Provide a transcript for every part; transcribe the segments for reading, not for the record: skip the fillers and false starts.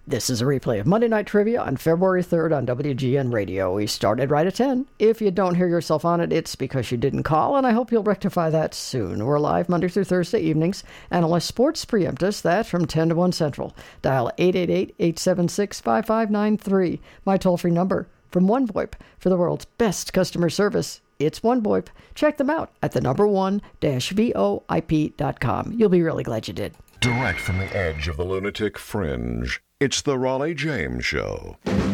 This is a replay of Monday Night Trivia on February 3rd on WGN Radio. We started right at 10. If you don't hear yourself on it, it's because you didn't call, and I hope you'll rectify that soon. We're live Monday through Thursday evenings, and unless sports preempt us, that's from 10 to 1 Central. Dial 888-876-5593. My toll-free number from OneVoIP for the world's best customer service. It's OneVoIP. Check them out at the number one-voip.com. You'll be really glad you did. Direct from the edge of the lunatic fringe, it's the Raleigh James Show.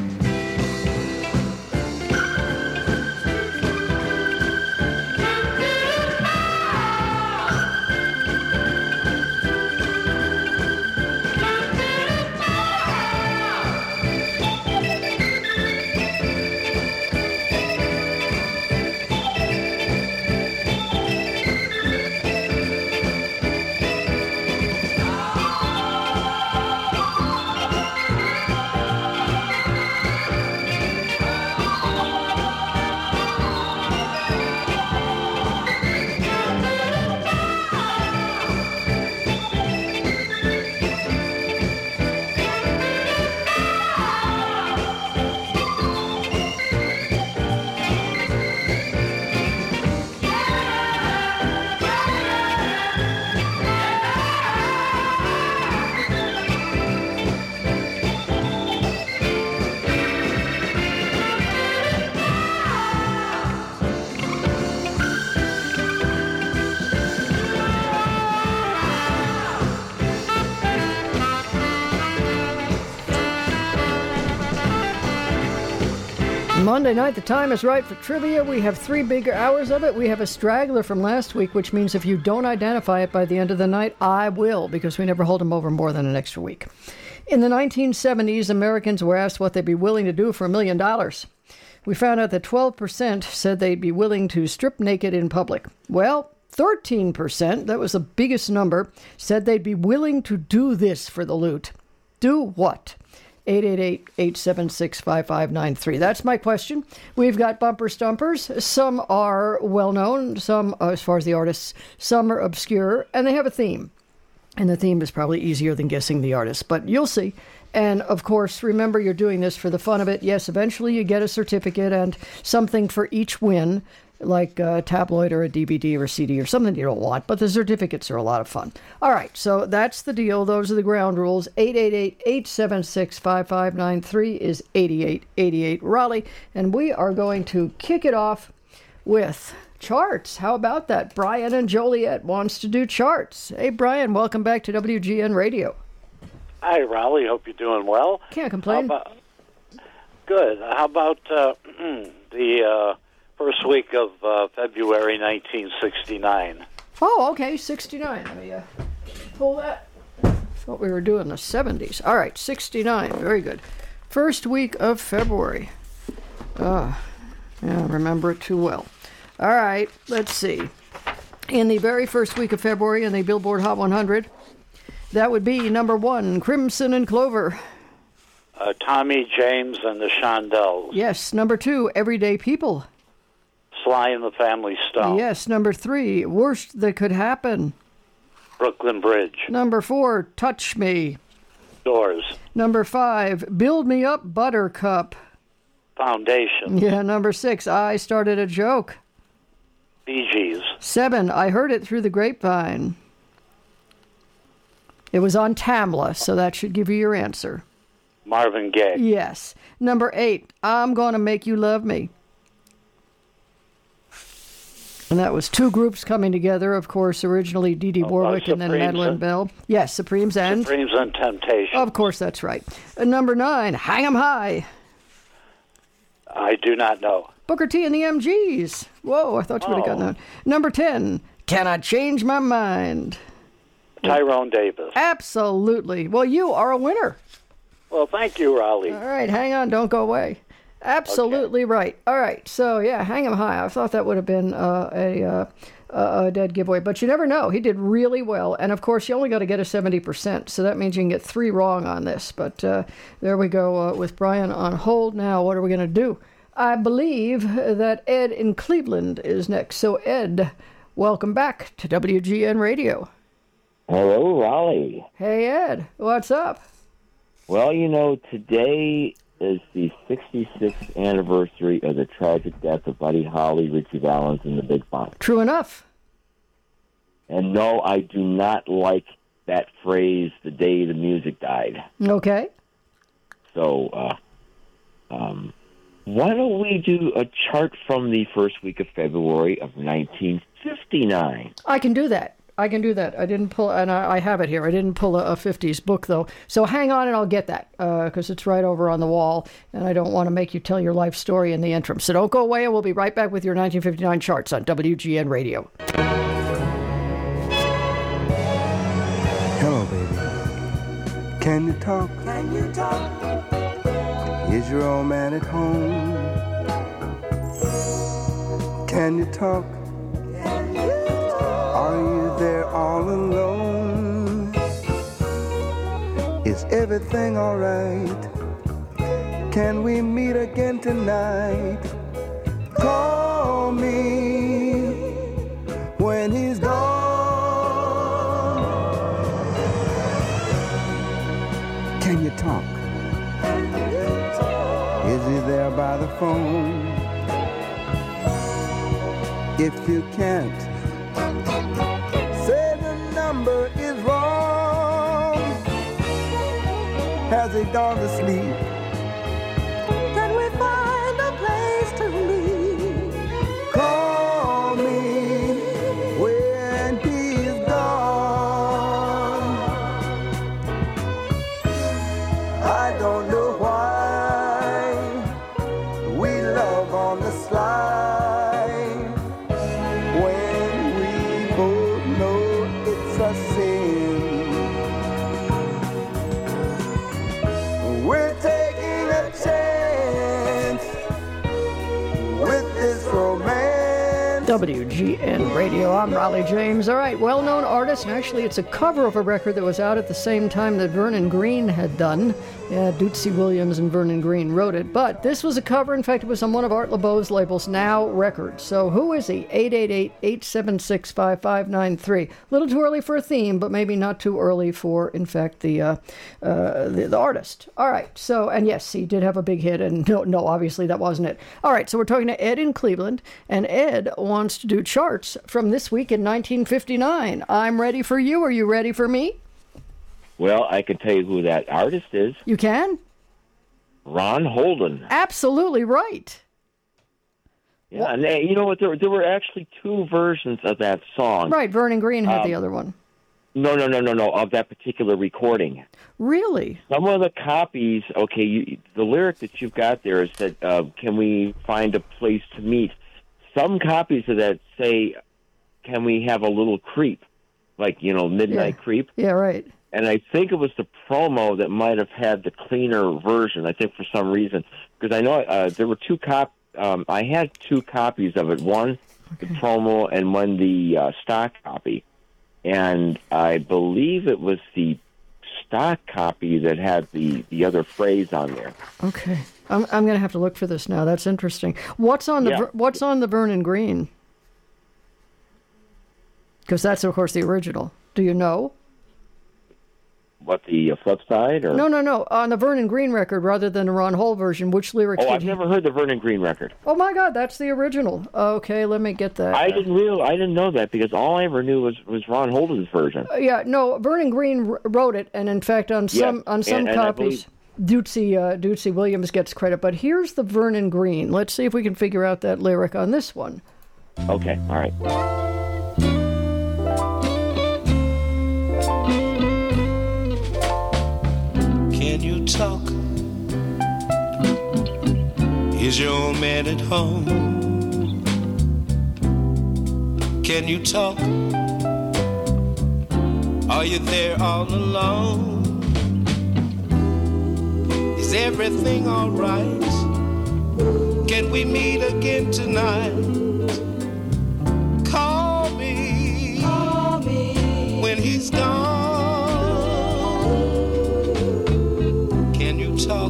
Monday night, the time is right for trivia. We have 3 big hours of it. We have a straggler from last week, which means if you don't identify it by the end of the night, I will, because we never hold them over more than an extra week. In the 1970s, Americans were asked what they'd be willing to do for $1 million. We found out that 12% said they'd be willing to strip naked in public. Well, 13%, that was the biggest number, said they'd be willing to do this for the loot. Do what? 888-876-5593. That's my question. We've got bumper stumpers. Some are well-known, some, as far as the artists, some are obscure, and they have a theme. And the theme is probably easier than guessing the artist, but you'll see. And, of course, remember, you're doing this for the fun of it. Yes, eventually you get a certificate and something for each win, like a tabloid or a DVD or a CD or something you don't want, but the certificates are a lot of fun. All right, so that's the deal. Those are the ground rules. 888-876-5593 is 8888 Raleigh, and we are going to kick it off with charts. How about that? Brian and Joliet wants to do charts. Hey, Brian, welcome back to WGN Radio. Hi, Raleigh. Hope you're doing well. Can't complain. Good. How about the first week of February 1969? Oh, okay, 69. Let me pull that. Thought we were doing the 70s. All right, 69. Very good. First week of February. Yeah, remember it too well. All right, let's see. In the very first week of February in the Billboard Hot 100, that would be number 1, Crimson and Clover. Tommy James and the Shondells. Yes, number 2, Everyday People. Sly and the Family Stone. Yes, number 3, Worst That Could Happen. Brooklyn Bridge. Number 4, Touch Me. Doors. Number 5, Build Me Up, Buttercup. Foundation. Yeah, number 6, I Started a Joke. Bee Gees. 7, I Heard It Through the Grapevine. It was on Tamla, so that should give you your answer. Marvin Gaye. Yes. Number 8, I'm Gonna Make You Love Me. And that was 2 groups coming together, of course, originally Dee Dee Warwick and then Madeline Bell. Yes, Supremes and Temptation. Of course, that's right. Number 9, Hang 'em High. I do not know. Booker T and the MGs. Whoa, I thought you would have gotten that. Number 10, Can I Change My Mind? Tyrone Davis. Absolutely. Well, you are a winner. Well, thank you, Raleigh. All right, hang on. Don't go away. Absolutely okay. Right. All right. So, yeah, Hang 'em High. I thought that would have been a dead giveaway. But you never know. He did really well. And, of course, you only got to get a 70%. So that means you can get 3 wrong on this. But there we go with Brian on hold. Now, what are we going to do? I believe that Ed in Cleveland is next. So, Ed, welcome back to WGN Radio. Hello, Raleigh. Hey, Ed. What's up? Well, today is the 66th anniversary of the tragic death of Buddy Holly, Ritchie Valens, and the Big Fun. True enough. And no, I do not like that phrase, the day the music died. Okay. So, why don't we do a chart from the first week of February of 1959? I can do that. I didn't pull, and I have it here. I didn't pull a 50s book, though. So hang on, and I'll get that, because it's right over on the wall, and I don't want to make you tell your life story in the interim. So don't go away, and we'll be right back with your 1959 charts on WGN Radio. Hello, baby. Can you talk? Can you talk? Is your old man at home? Can you talk? Can you talk? Are you there all alone? Is everything all right? Can we meet again tonight? Call me when he's gone. Can you talk? Is he there by the phone? If you can't, say the number is wrong. Has he gone to sleep? Can we find a place to meet? Call me when he's gone. I don't know why we love on the slide when we both know it's a sin. We're taking a chance with this romance. WGN Radio. I'm Raleigh James. All right, well-known artist, and actually it's a cover of a record that was out at the same time that Vernon Green had done. Yeah, Dootsy Williams and Vernon Green wrote it, but this was a cover. In fact, it was on one of Art LeBeau's labels, Now Records. So who is he? 888-876-5593. A little too early for a theme, but maybe not too early for, in fact, the artist. All right, so, and yes, he did have a big hit, and no, obviously that wasn't it. All right, so we're talking to Ed in Cleveland, and Ed wants to do charts from this week in 1959. I'm ready for you. Are you ready for me? Well, I can tell you who that artist is. You can? Ron Holden. Absolutely right. Yeah, and you know what? There were actually two versions of that song. Right, Vernon Green had the other one. No, of that particular recording. Really? Some of the copies, okay, the lyric that you've got there is that, can we find a place to meet? Some copies of that say, can we have a little creep? Like, Midnight Creep. Yeah, right. And I think it was the promo that might have had the cleaner version, I think, for some reason. Because I know there were two I had two copies of it. One, the promo, and one, the stock copy. And I believe it was the stock copy that had the other phrase on there. Okay. I'm going to have to look for this now. That's interesting. What's on the Vernon Green? Because that's, of course, the original. Do you know? What, the flip side? Or? No. On the Vernon Green record, rather than the Ron Hull version, which lyrics I've never heard the Vernon Green record. Oh, my God, that's the original. Okay, let me get that. I didn't know that, because all I ever knew was Ron Holden's version. Vernon Green wrote it, and in fact, on some copies, Dootsy Williams gets credit. But here's the Vernon Green. Let's see if we can figure out that lyric on this one. Okay, all right. Can you talk? Is your old man at home? Can you talk? Are you there all alone? Is everything all right? Can we meet again tonight? Call me when he's gone. Talk.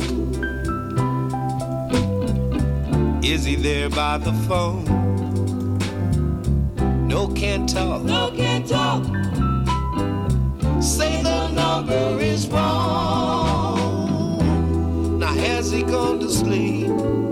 Is he there by the phone? No, can't talk. Say the number is wrong. has he gone to sleep?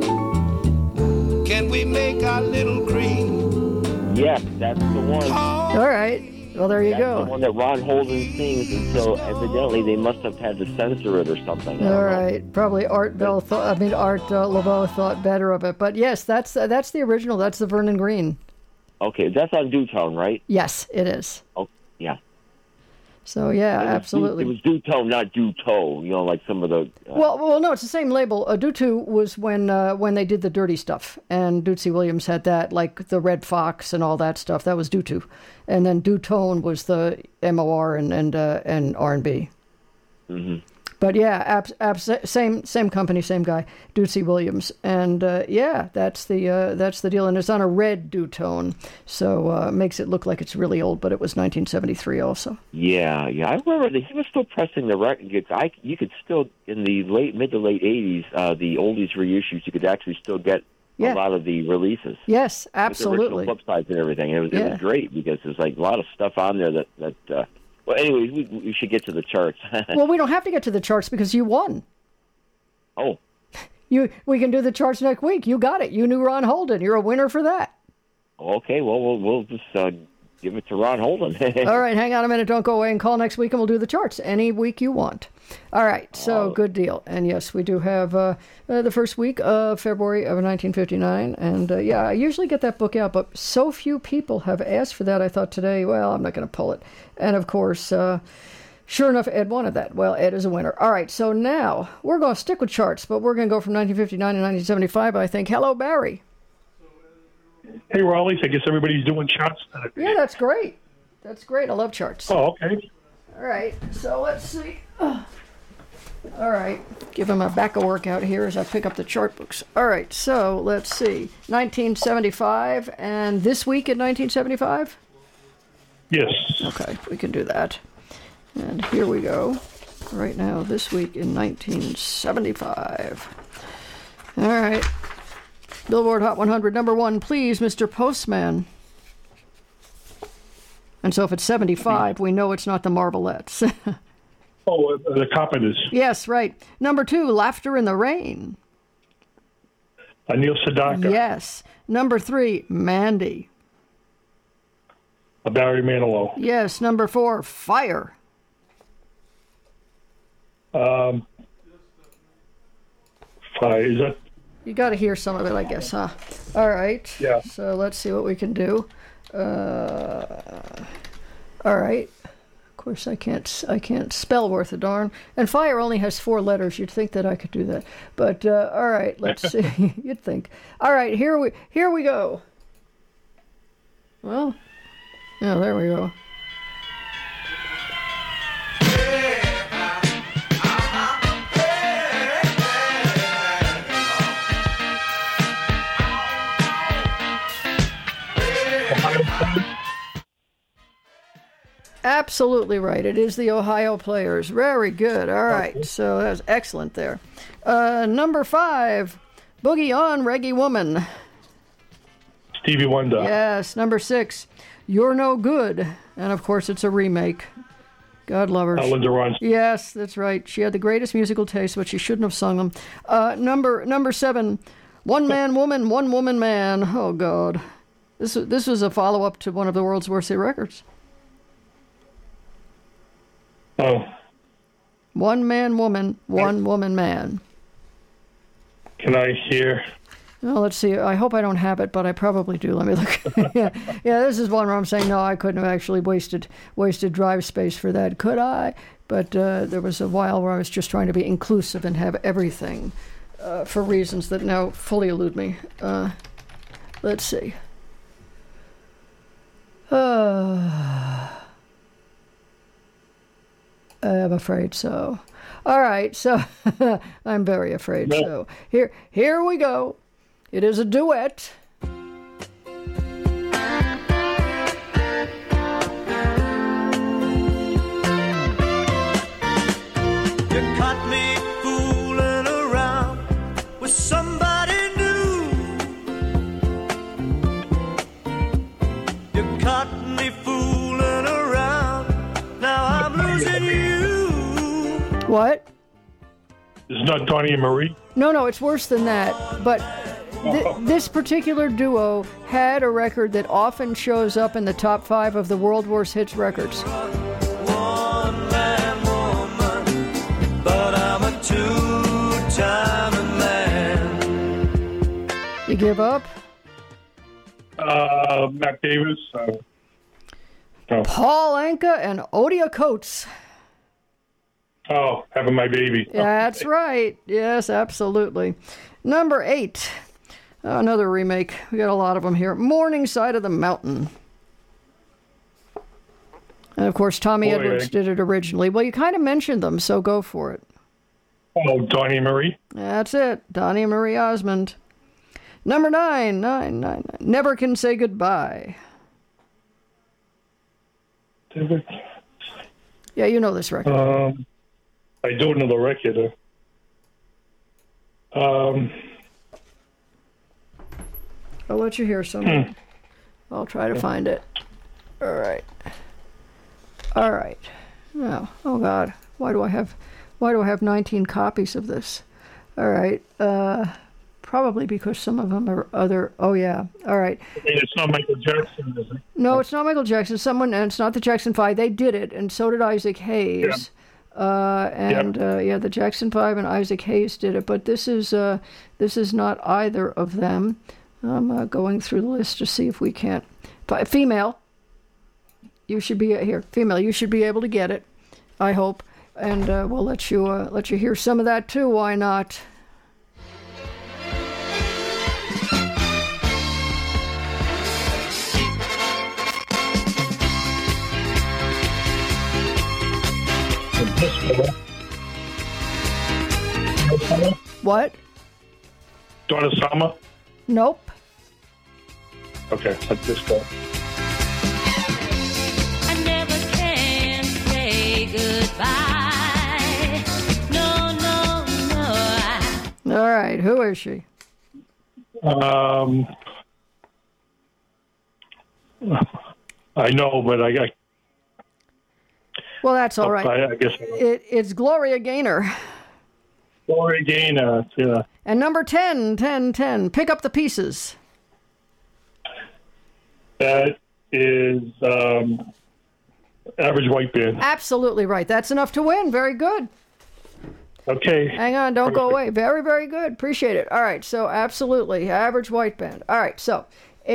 Can we make our little cream? Yes, that's the one. All right. Well, there you That's go. the one that Ron Holden sings, and so evidently they must have had to censor it or something. I don't All know. right. Probably Art LeBeau thought better of it. But yes, that's the original. That's the Vernon Green. Okay, that's on Dutone, right? Yes, it is. Oh, yeah. So yeah, It was absolutely. It was Dutone, not Duto. You know, like some of the. Well, no, it's the same label. Dutu was when they did the dirty stuff, and Dootsy Williams had that, like the Red Fox and all that stuff. That was Dutu, and then Dutone was the MOR and R&B. Mm-hmm. But yeah, same company, same guy, Dootsy Williams, and yeah, that's the deal, and it's on a red Dutone, so makes it look like it's really old, but it was 1973 also. Yeah. I remember that he was still pressing the record. You could still, in the mid to late 80s, the oldies reissues, you could actually still get a lot of the releases. Yes, absolutely. With the original flip sides and everything. It was great because there's like a lot of stuff on there that well, anyways, we should get to the charts. Well, we don't have to get to the charts because you won. Oh. We can do the charts next week. You got it. You knew Ron Holden. You're a winner for that. Okay, well, we'll just give it to Ron Holden. All right, hang on a minute. Don't go away and call next week, and we'll do the charts any week you want. All right, so good deal. And yes, we do have the first week of February of 1959. And yeah, I usually get that book out, but so few people have asked for that. I thought today, well, I'm not going to pull it. And of course, sure enough, Ed wanted that. Well, Ed is a winner. All right, so now we're going to stick with charts, but we're going to go from 1959 to 1975, I think. Hello, Barry. Hey, Raleigh, I guess everybody's doing charts. Yeah, that's great. That's great. I love charts. Oh, okay. All right, so let's see. All right, give him a back of workout here as I pick up the chart books. All right, so let's see. 1975, and this week in 1975? Yes. Okay, we can do that. And here we go. Right now, this week in 1975. All right. Billboard Hot 100, number one, please, Mr. Postman. And so if it's 75, we know it's not the Marvelettes. Oh, the Carpenters. Yes, right. Number two, Laughter in the Rain. Neil Sedaka. Yes. Number three, Mandy. Barry Manilow. Yes. Number four, Fire. Is that? You got to hear some of it, I guess, huh? All right. Yeah. So let's see what we can do. All right. Of course, I can't spell worth a darn. And Fire only has 4 letters. You'd think that I could do that, but all right. Let's see. You'd think. All right. Here we go. Well, yeah. There we go. Absolutely right. It is the Ohio Players. Very good. All right. So that was excellent there. Number 5, Boogie On Reggae Woman. Stevie Wonder. Yes. Number 6, You're No Good. And of course, it's a remake. God love her. Linda Ronstadt. Yes, that's right. She had the greatest musical taste, but she shouldn't have sung them. Number 7, One Man Woman, One Woman Man. Oh, God. This was a follow-up to one of the world's worst hit records. Oh. One Man Woman, One Woman Man. Can I hear? Well, let's see. I hope I don't have it, but I probably do. Let me look. yeah, this is one where I'm saying, no, I couldn't have actually wasted drive space for that, could I? But there was a while where I was just trying to be inclusive and have everything for reasons that now fully elude me. Let's see. I'm afraid so. All right, so I'm very afraid so. Here we go. It is a duet. You caught me fooling around with somebody new. You caught me fooling around. Now I'm losing you. What? This It's not Donnie and Marie? No, it's worse than that. But this particular duo had a record that often shows up in the top 5 of the world worst hits records. One-man woman, but I'm a two-time man. You give up? Matt Davis. No. Paul Anka and Odia Coates. Oh, Having My Baby. That's right. Yes, absolutely. Number 8. Another remake. We got a lot of them here. Morning Side of the Mountain. And of course, Tommy Edwards did it originally. Well, you kind of mentioned them, so go for it. Oh, Donnie and Marie. That's it. Donnie and Marie Osmond. Number 9. Never Can Say Goodbye. Yeah, you know this record. I don't know the record. I'll let you hear some. I'll try to find it. All right. No. Oh God. Why do I have 19 copies of this? All right. Probably because some of them are other. Oh yeah. All right. It's not Michael Jackson, is it? No, it's not Michael Jackson. And it's not the Jackson 5. They did it, and so did Isaac Hayes. Yeah. The Jackson 5 and Isaac Hayes did it, but this is not either of them. I'm going through the list to see if we can't. Female, you should be here. Female, you should be able to get it. I hope, and we'll let you hear some of that too. Why not? What? Donna Summer? Nope. Okay, let's just go. I never can say goodbye. No. All right, who is she? I know, but I Well, that's all right. I guess It's Gloria Gaynor. Gloria Gaynor, yeah. And number 10, Pick Up the Pieces. That is Average White Band. Absolutely right. That's enough to win. Very good. Okay. Hang on, don't go away. Very, very good. Appreciate it. All right, so absolutely, Average White Band. All right, so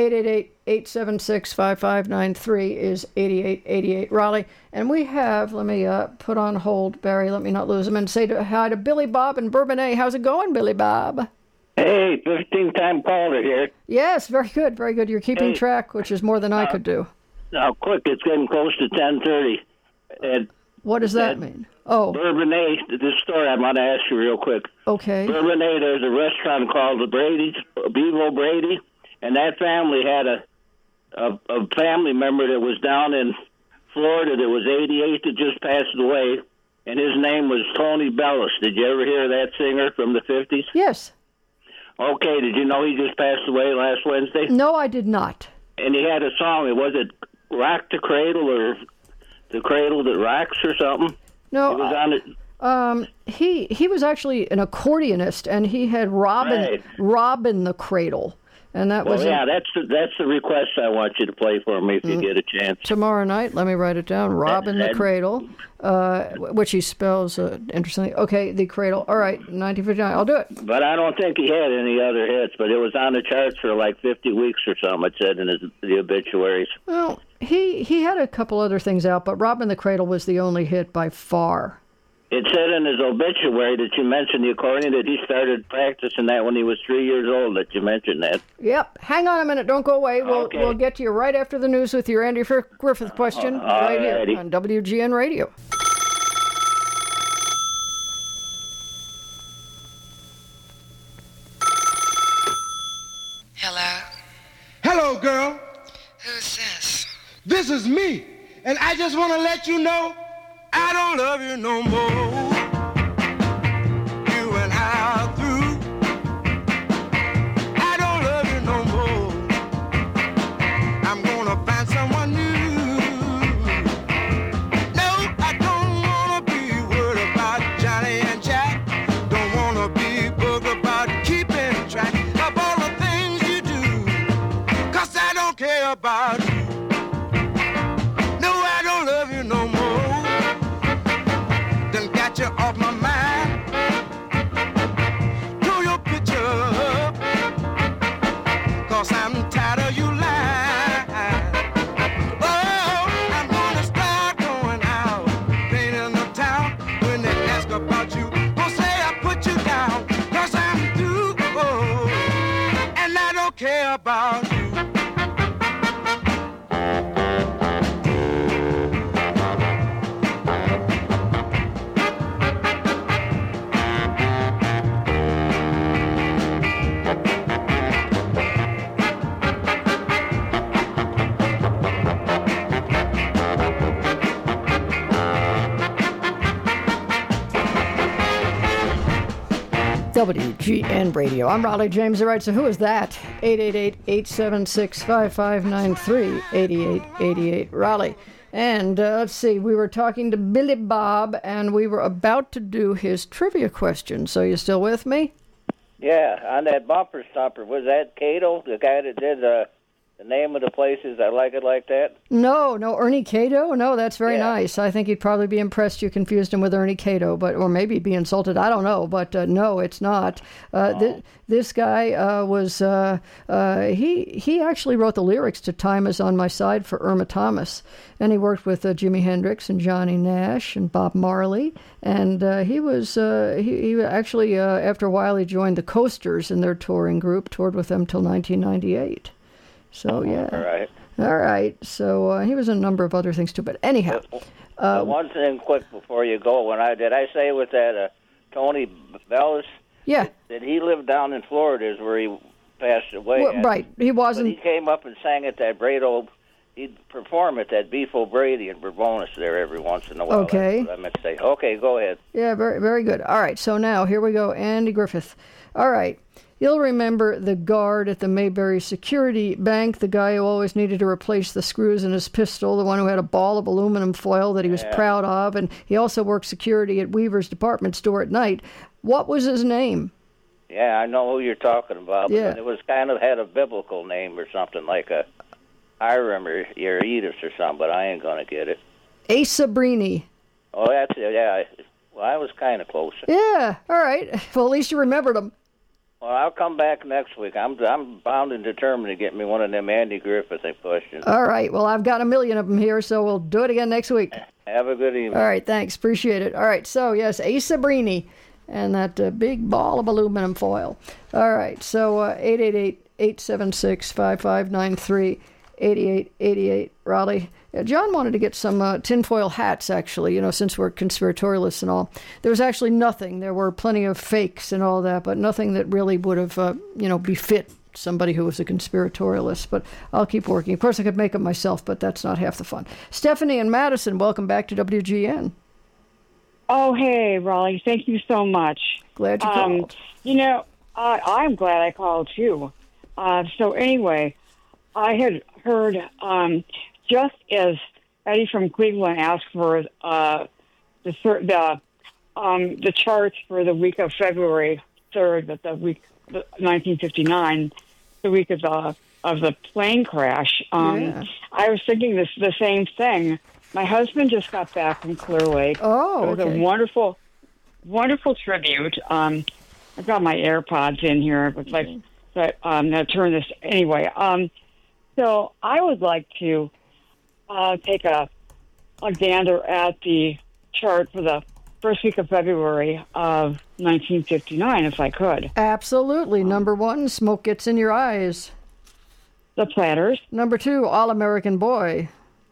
888-876-5593 is 8888 Raleigh. And we have, let me put on hold, Barry, let me not lose him, and say hi to Billy Bob in Bourbonnais. How's it going, Billy Bob? Hey, 15-time caller here. Yes, very good, very good. You're keeping track, which is more than I could do. Now, quick, it's getting close to 10:30. And what does that mean? Oh. Bourbonnais, this story I want to ask you real quick. Okay. Bourbonnais, there's a restaurant called the Brady's, Bevo Brady, and that family had a family member that was down in Florida that was 88 that just passed away, and his name was Tony Bellis. Did you ever hear that singer from the 50s? Yes. Okay, did you know he just passed away last Wednesday? No, I did not. And he had a song. Was it Rock the Cradle or The Cradle That Rocks or something? No. It was on it. He was actually an accordionist, and he had Robin the Cradle. And that was that's the request I want you to play for me if you get a chance. Tomorrow night, let me write it down. Robin the Cradle, which he spells interestingly. Okay, the Cradle. All right, 1959. I'll do it. But I don't think he had any other hits, but it was on the charts for like 50 weeks or something, it said in the obituaries. Well, he had a couple other things out, but Robin the Cradle was the only hit by far. It said in his obituary that you mentioned the accordion, that he started practicing that when he was 3 years old, that you mentioned that. Yep. Hang on a minute. Don't go away. We'll get to you right after the news with your Andy Griffith question right here on WGN Radio. Hello? Hello, girl. Who's this? This is me, and I just want to let you know I don't love you no more. You and I are through. I don't love you no more. I'm gonna find someone new. No, I don't wanna be worried about Johnny and Jack. Don't about you. WGN Radio. I'm Raleigh James. All right, so who is that? 888-876-5593, 8888 Raleigh. And let's see, we were talking to Billy Bob, and we were about to do his trivia question. So you still with me? Yeah, on that bumper stopper, was that Cato, the guy that did the name of the places? I like it like that. No, Ernie Cato? No, that's very nice. I think he'd probably be impressed you confused him with Ernie Cato, or maybe be insulted. I don't know, but no, it's not. This guy was, he actually wrote the lyrics to Time Is On My Side for Irma Thomas, and he worked with Jimi Hendrix and Johnny Nash and Bob Marley, and he was, he actually, after a while, he joined the Coasters in their touring group, toured with them till 1998. So, yeah. All right. So he was in a number of other things, too. But anyhow. One thing quick before you go. Did I say with that Tony Bellis? Yeah. That he lived down in Florida is where he passed away. Well, right. He wasn't. But he came up and sang at that he'd perform at that Beef O'Brady in Bourbonus there every once in a while. Okay. That's what I meant to say. Okay, go ahead. Yeah, very, very good. All right. So now, here we go. Andy Griffith. All right. You'll remember the guard at the Mayberry Security Bank, the guy who always needed to replace the screws in his pistol, the one who had a ball of aluminum foil that he was proud of, and he also worked security at Weaver's department store at night. What was his name? Yeah, I know who you're talking about. Yeah. But it was kind of had a biblical name or something like a Hiram or Edith or something, but I ain't going to get it. Asa Brini. Oh, that's it, yeah. Well, I was kind of close. Yeah, all right. Well, at least you remembered him. Well, I'll come back next week. I'm bound and determined to get me one of them Andy Griffith questions. All right. Well, I've got a million of them here, so we'll do it again next week. Have a good evening. All right. Thanks. Appreciate it. All right. So, yes, Asa Brini and that big ball of aluminum foil. All right. So, 888-876-5593, 8888 Raleigh. John wanted to get some tinfoil hats, actually, since we're conspiratorialists and all. There was actually nothing. There were plenty of fakes and all that, but nothing that really would have, befit somebody who was a conspiratorialist. But I'll keep working. Of course, I could make them myself, but that's not half the fun. Stephanie and Madison, welcome back to WGN. Oh, hey, Raleigh. Thank you so much. Glad you called. I'm glad I called, too. So anyway, I had heard... just as Eddie from Cleveland asked for the charts for the week of February 3rd, the week 1959, the week of the plane crash. I was thinking the same thing. My husband just got back from Clear Lake. Oh, it was a wonderful, wonderful tribute. I've got my AirPods in here, but I'm going to turn this anyway. So I would like to take a gander at the chart for the first week of February of 1959, if I could. Absolutely. Number 1, Smoke Gets in Your Eyes. The Platters. Number 2, All American Boy.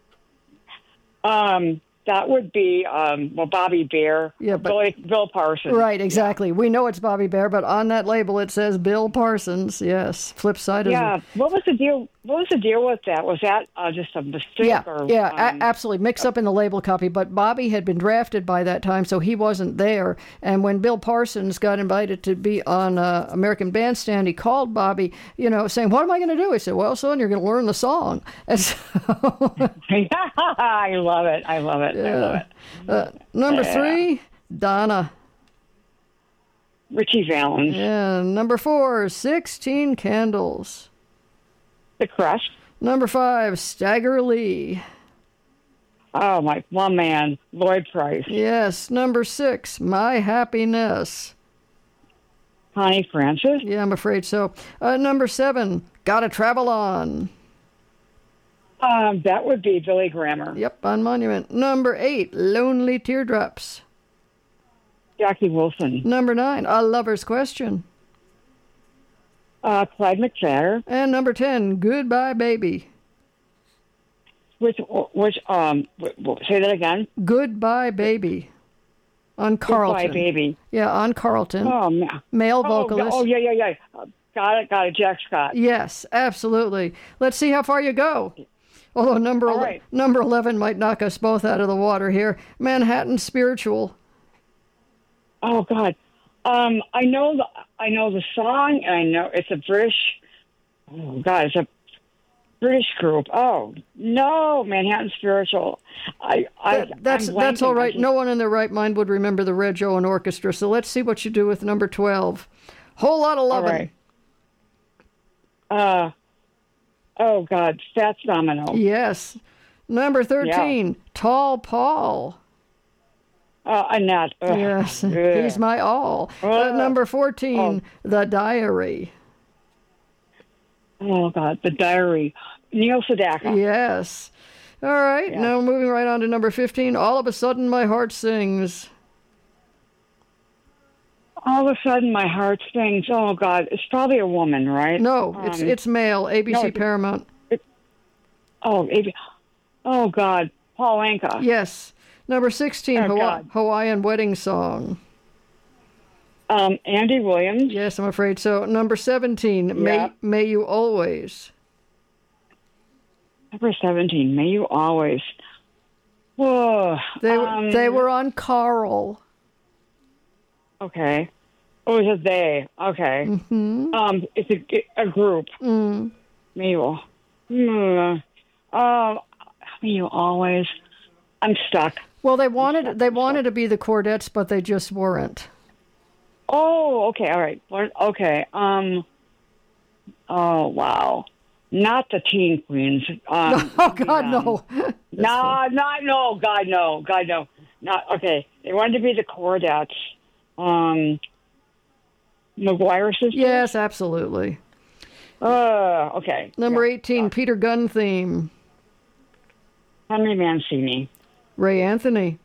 That would be, Bobby Bear, Bill Parsons. Right, exactly. Yeah. We know it's Bobby Bear, but on that label it says Bill Parsons. Yes, flip side. Yeah. What was the deal? What was the deal with that? Was that just a mistake? Absolutely. Mixed up in the label copy. But Bobby had been drafted by that time, so he wasn't there. And when Bill Parsons got invited to be on American Bandstand, he called Bobby, saying, "What am I going to do?" He said, "Well, son, you're going to learn the song." And so I love it. I love it. Yeah. I love it. Number 3, Donna. Richie Valens. Yeah. Number 4, 16 Candles. The Crush. Number 5, Stagger Lee. Oh, my man, Lloyd Price. Yes. Number 6, My Happiness. Connie Francis. Yeah, I'm afraid so. Number 7, Gotta Travel On. That would be Billy Grammer. Yep, on Monument. Number 8, Lonely Teardrops. Jackie Wilson. Number 9, A Lover's Question. Clyde McPhatter. And number 10, Goodbye Baby. Which say that again? Goodbye Baby. On Carlton. Goodbye Baby. Yeah, on Carlton. Oh, man. Male vocalist. Oh, yeah. Got it, Jack Scott. Yes, absolutely. Let's see how far you go. Although number 11 might knock us both out of the water here. Manhattan Spiritual. Oh God, I know the song, and I know it's a British. Oh God, it's a British group. Oh no, Manhattan Spiritual. That's all right. No one in their right mind would remember the Reg Owen Orchestra. So let's see what you do with number 12. Whole Lot of Lovin'. All right. Oh God, Fats Domino. Yes. Number 13, Tall Paul. Annette. Yes, he's my all. Number 14, The Diary. Oh, God, The Diary. Neil Sedaka. Yes. All right, now moving right on to number 15, All of a Sudden My Heart Sings. All of a sudden my heart sings. Oh, God, it's probably a woman, right? No, it's male, ABC Paramount. Oh, God, Paul Anka. Yes. Number 16, Hawaiian Wedding Song. Andy Williams. Yes, I'm afraid so. Number 17, May You Always. Number 17, May You Always. Whoa. They were on Carl. Okay. Oh, it's a they. Okay. Mm-hmm. It's a group. Mm. May You. May You Always. I'm stuck. Well, they wanted to be the Chordettes, but they just weren't. Oh, okay, all right. Okay. Oh, wow. Not the Teen Queens. Oh God, no. God, no. Not okay. They wanted to be the Chordettes. McGuire sisters. Yes, absolutely. Okay. Number 18, Peter Gunn theme. Henry Mancini. Ray Anthony.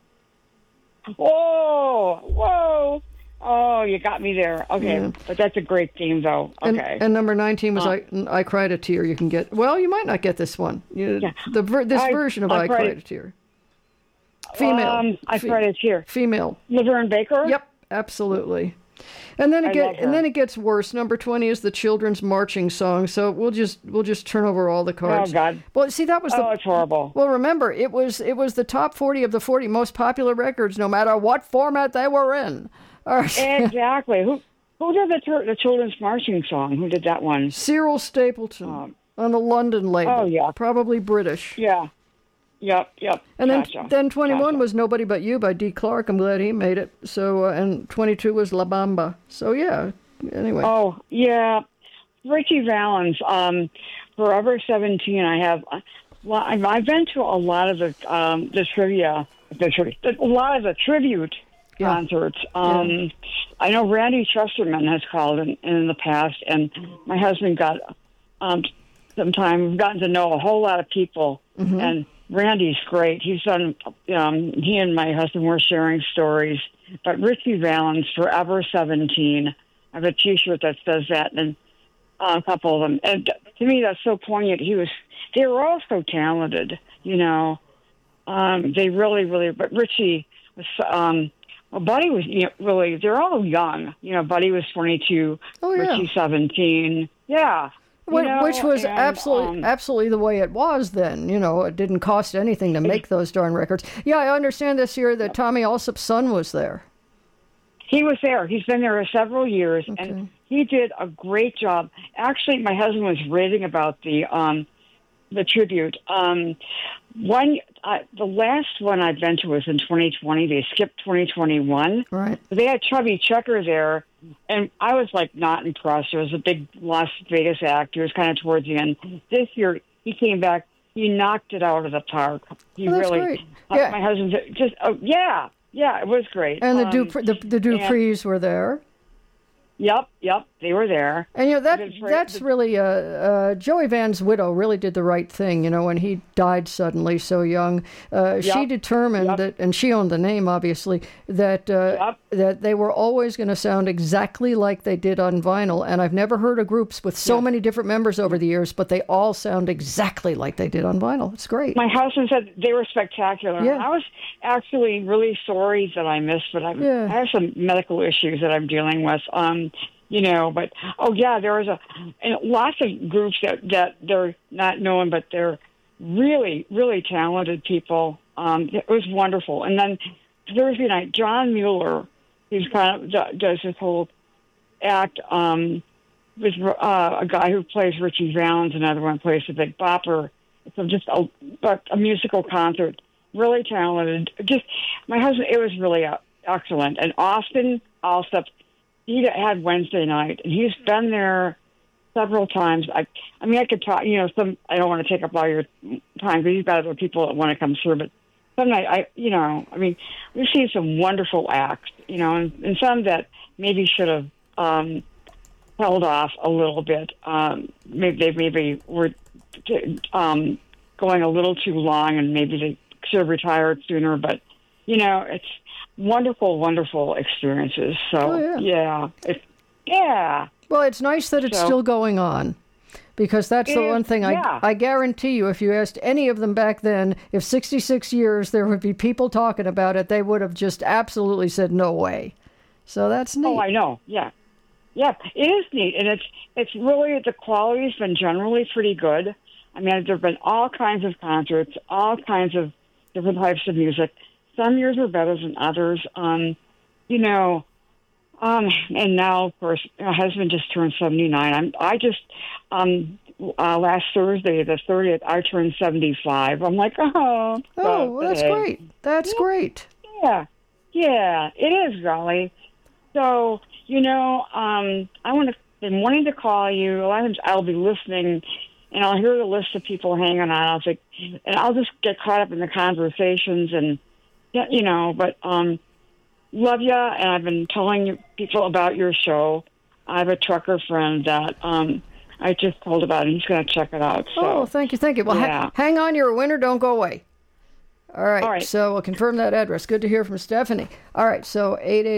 Whoa. Oh, you got me there. Okay, yeah. But that's a great theme, though. Okay. And number 19 was I Cried a Tear. You can get. Well, you might not get this one. This version of I Cried a Tear. Female. I Cried a Tear. Female. Laverne Baker. Yep, absolutely. And then it gets worse. Number 20 is the children's marching song. So we'll just turn over all the cards. Oh God. Well, see, that was it's horrible. Well, remember, it was the top 40 of the 40 most popular records, no matter what format they were in. Exactly. Who did the children's marching song? Who did that one? Cyril Stapleton on the London label. Oh yeah. Probably British. Yeah. Yep. And then 21 was Nobody But You by Dee Clark. I'm glad he made it. So and 22 was La Bamba. So yeah. Anyway. Oh yeah, Richie Valens. Forever 17. I have. Well, I've been to a lot of the trivia, a lot of the tribute concerts. I know Randy Chesterman has called in the past, and my husband got some time. We've gotten to know a whole lot of people, and Randy's great. He's done. He and my husband were sharing stories. But Richie Valens, Forever 17. I have a T-shirt that says that, and a couple of them. And to me, that's so poignant. They were all so talented, you know. They really, really. But Richie was. Well, Buddy was really. They're all young, you know. Buddy was 22. Oh, yeah. Richie 17. Yeah. Which was absolutely the way it was then. You know, it didn't cost anything to make those darn records. Yeah, I understand this year that Tommy Allsup's son was there. He was there. He's been there several years, and he did a great job. Actually, my husband was raving about the tribute. The last one I've been to was in 2020. They skipped 2021. Right. They had Chubby Checker there, and I was like not impressed. It was a big Las Vegas act. It was kind of towards the end. This year he came back. He knocked it out of the park. He really. Great. Yeah. My husband just. Yeah, it was great. And the Duprees were there. Yep. Yep, they were there. And that's really Joey Van's widow really did the right thing. When he died suddenly so young, she determined that, and she owned the name obviously, that that they were always going to sound exactly like they did on vinyl. And I've never heard of groups with so many different members over the years, but they all sound exactly like they did on vinyl. It's great. My husband said they were spectacular. Yeah. I was actually really sorry that I missed, but I have some medical issues that I'm dealing with. But there was lots of groups that they're not known, but they're really, really talented people. It was wonderful. And then Thursday night, John Mueller, he's kind of does this whole act. Was a guy who plays Richie Valens, another one plays the Big Bopper. So just a musical concert, really talented. Just my husband, it was really excellent. And Austin also, he had Wednesday night, and he's been there several times. I could talk. I don't want to take up all your time because you've got other people that want to come through. But some night, we've seen some wonderful acts. And some that maybe should have held off a little bit. Maybe were going a little too long, and maybe they should have retired sooner. But it's wonderful, wonderful experiences. So Well, it's nice that it's still going on. Because that's the one thing I guarantee you, if you asked any of them back then, if 66 years there would be people talking about it, they would have just absolutely said no way. So that's neat. Oh, I know. Yeah, it is neat, and it's really, the quality's been generally pretty good. There've been all kinds of concerts, all kinds of different types of music. Some years were better than others. And now, of course, my husband just turned 79. Last Thursday, the 30th, I turned 75. I'm like, well, that's great. That's great. Yeah, it is, Raleigh. So, been wanting to call you. A lot of times I'll be listening, and I'll hear the list of people hanging on. I'll think, and I'll just get caught up in the conversations, and but love you. And I've been telling people about your show. I have a trucker friend that I just told about, and he's going to check it out. So. Thank you. Well, hang on, you're a winner. Don't go away. All right. So we'll confirm that address. Good to hear from Stephanie. All right. So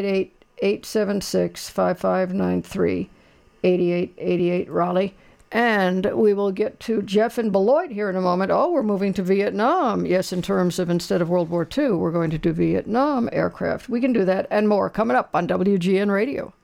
888-876-5593, 8888 Raleigh. And we will get to Jeff in Beloit here in a moment. Oh, we're moving to Vietnam. Yes, in terms of instead of World War II, we're going to do Vietnam aircraft. We can do that and more coming up on WGN Radio.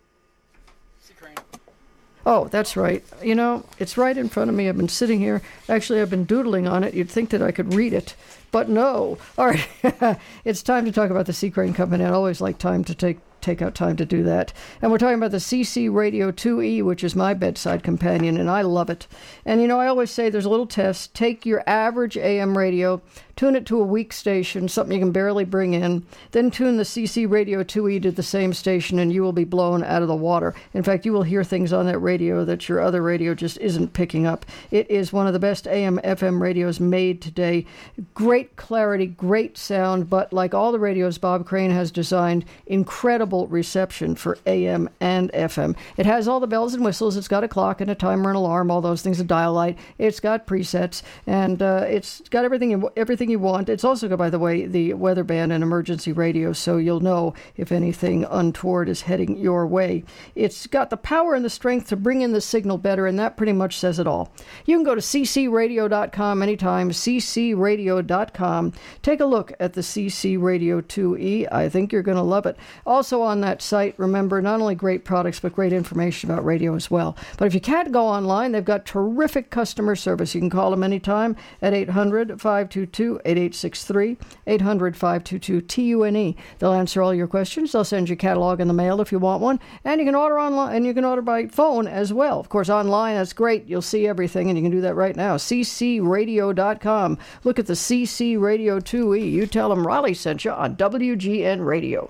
Oh, that's right. It's right in front of me. I've been sitting here. Actually, I've been doodling on it. You'd think that I could read it, but no. All right. It's time to talk about the Sea Crane Company. I always like time to take out time to do that. And we're talking about the CC Radio 2E, which is my bedside companion, and I love it. And, I always say there's a little test. Take your average AM radio, tune it to a weak station, something you can barely bring in, then tune the CC Radio 2E to the same station, and you will be blown out of the water. In fact, you will hear things on that radio that your other radio just isn't picking up. It is one of the best AM, FM radios made today. Great clarity, great sound, but like all the radios Bob Crane has designed, incredible reception for AM and FM. It has all the bells and whistles. It's got a clock and a timer and alarm, all those things, a dial light. It's got presets, and it's got everything you want. It's also got, by the way, the weather band and emergency radio, so you'll know if anything untoward is heading your way. It's got the power and the strength to bring in the signal better, and that pretty much says it all. You can go to ccradio.com anytime, ccradio.com. Take a look at the CC Radio 2E. I think you're going to love it. Also on that site, remember, not only great products, but great information about radio as well. But if you can't go online, they've got terrific customer service. You can call them anytime at 800-522-8863, 800-522-TUNE. They'll answer all your questions. They'll send you a catalog in the mail if you want one. And you can order online, and you can order by phone as well. Of course, online, that's great. You'll see everything, and you can do that right now. ccradio.com. Look at the CC Radio 2E. You tell them Raleigh sent you on WGN Radio.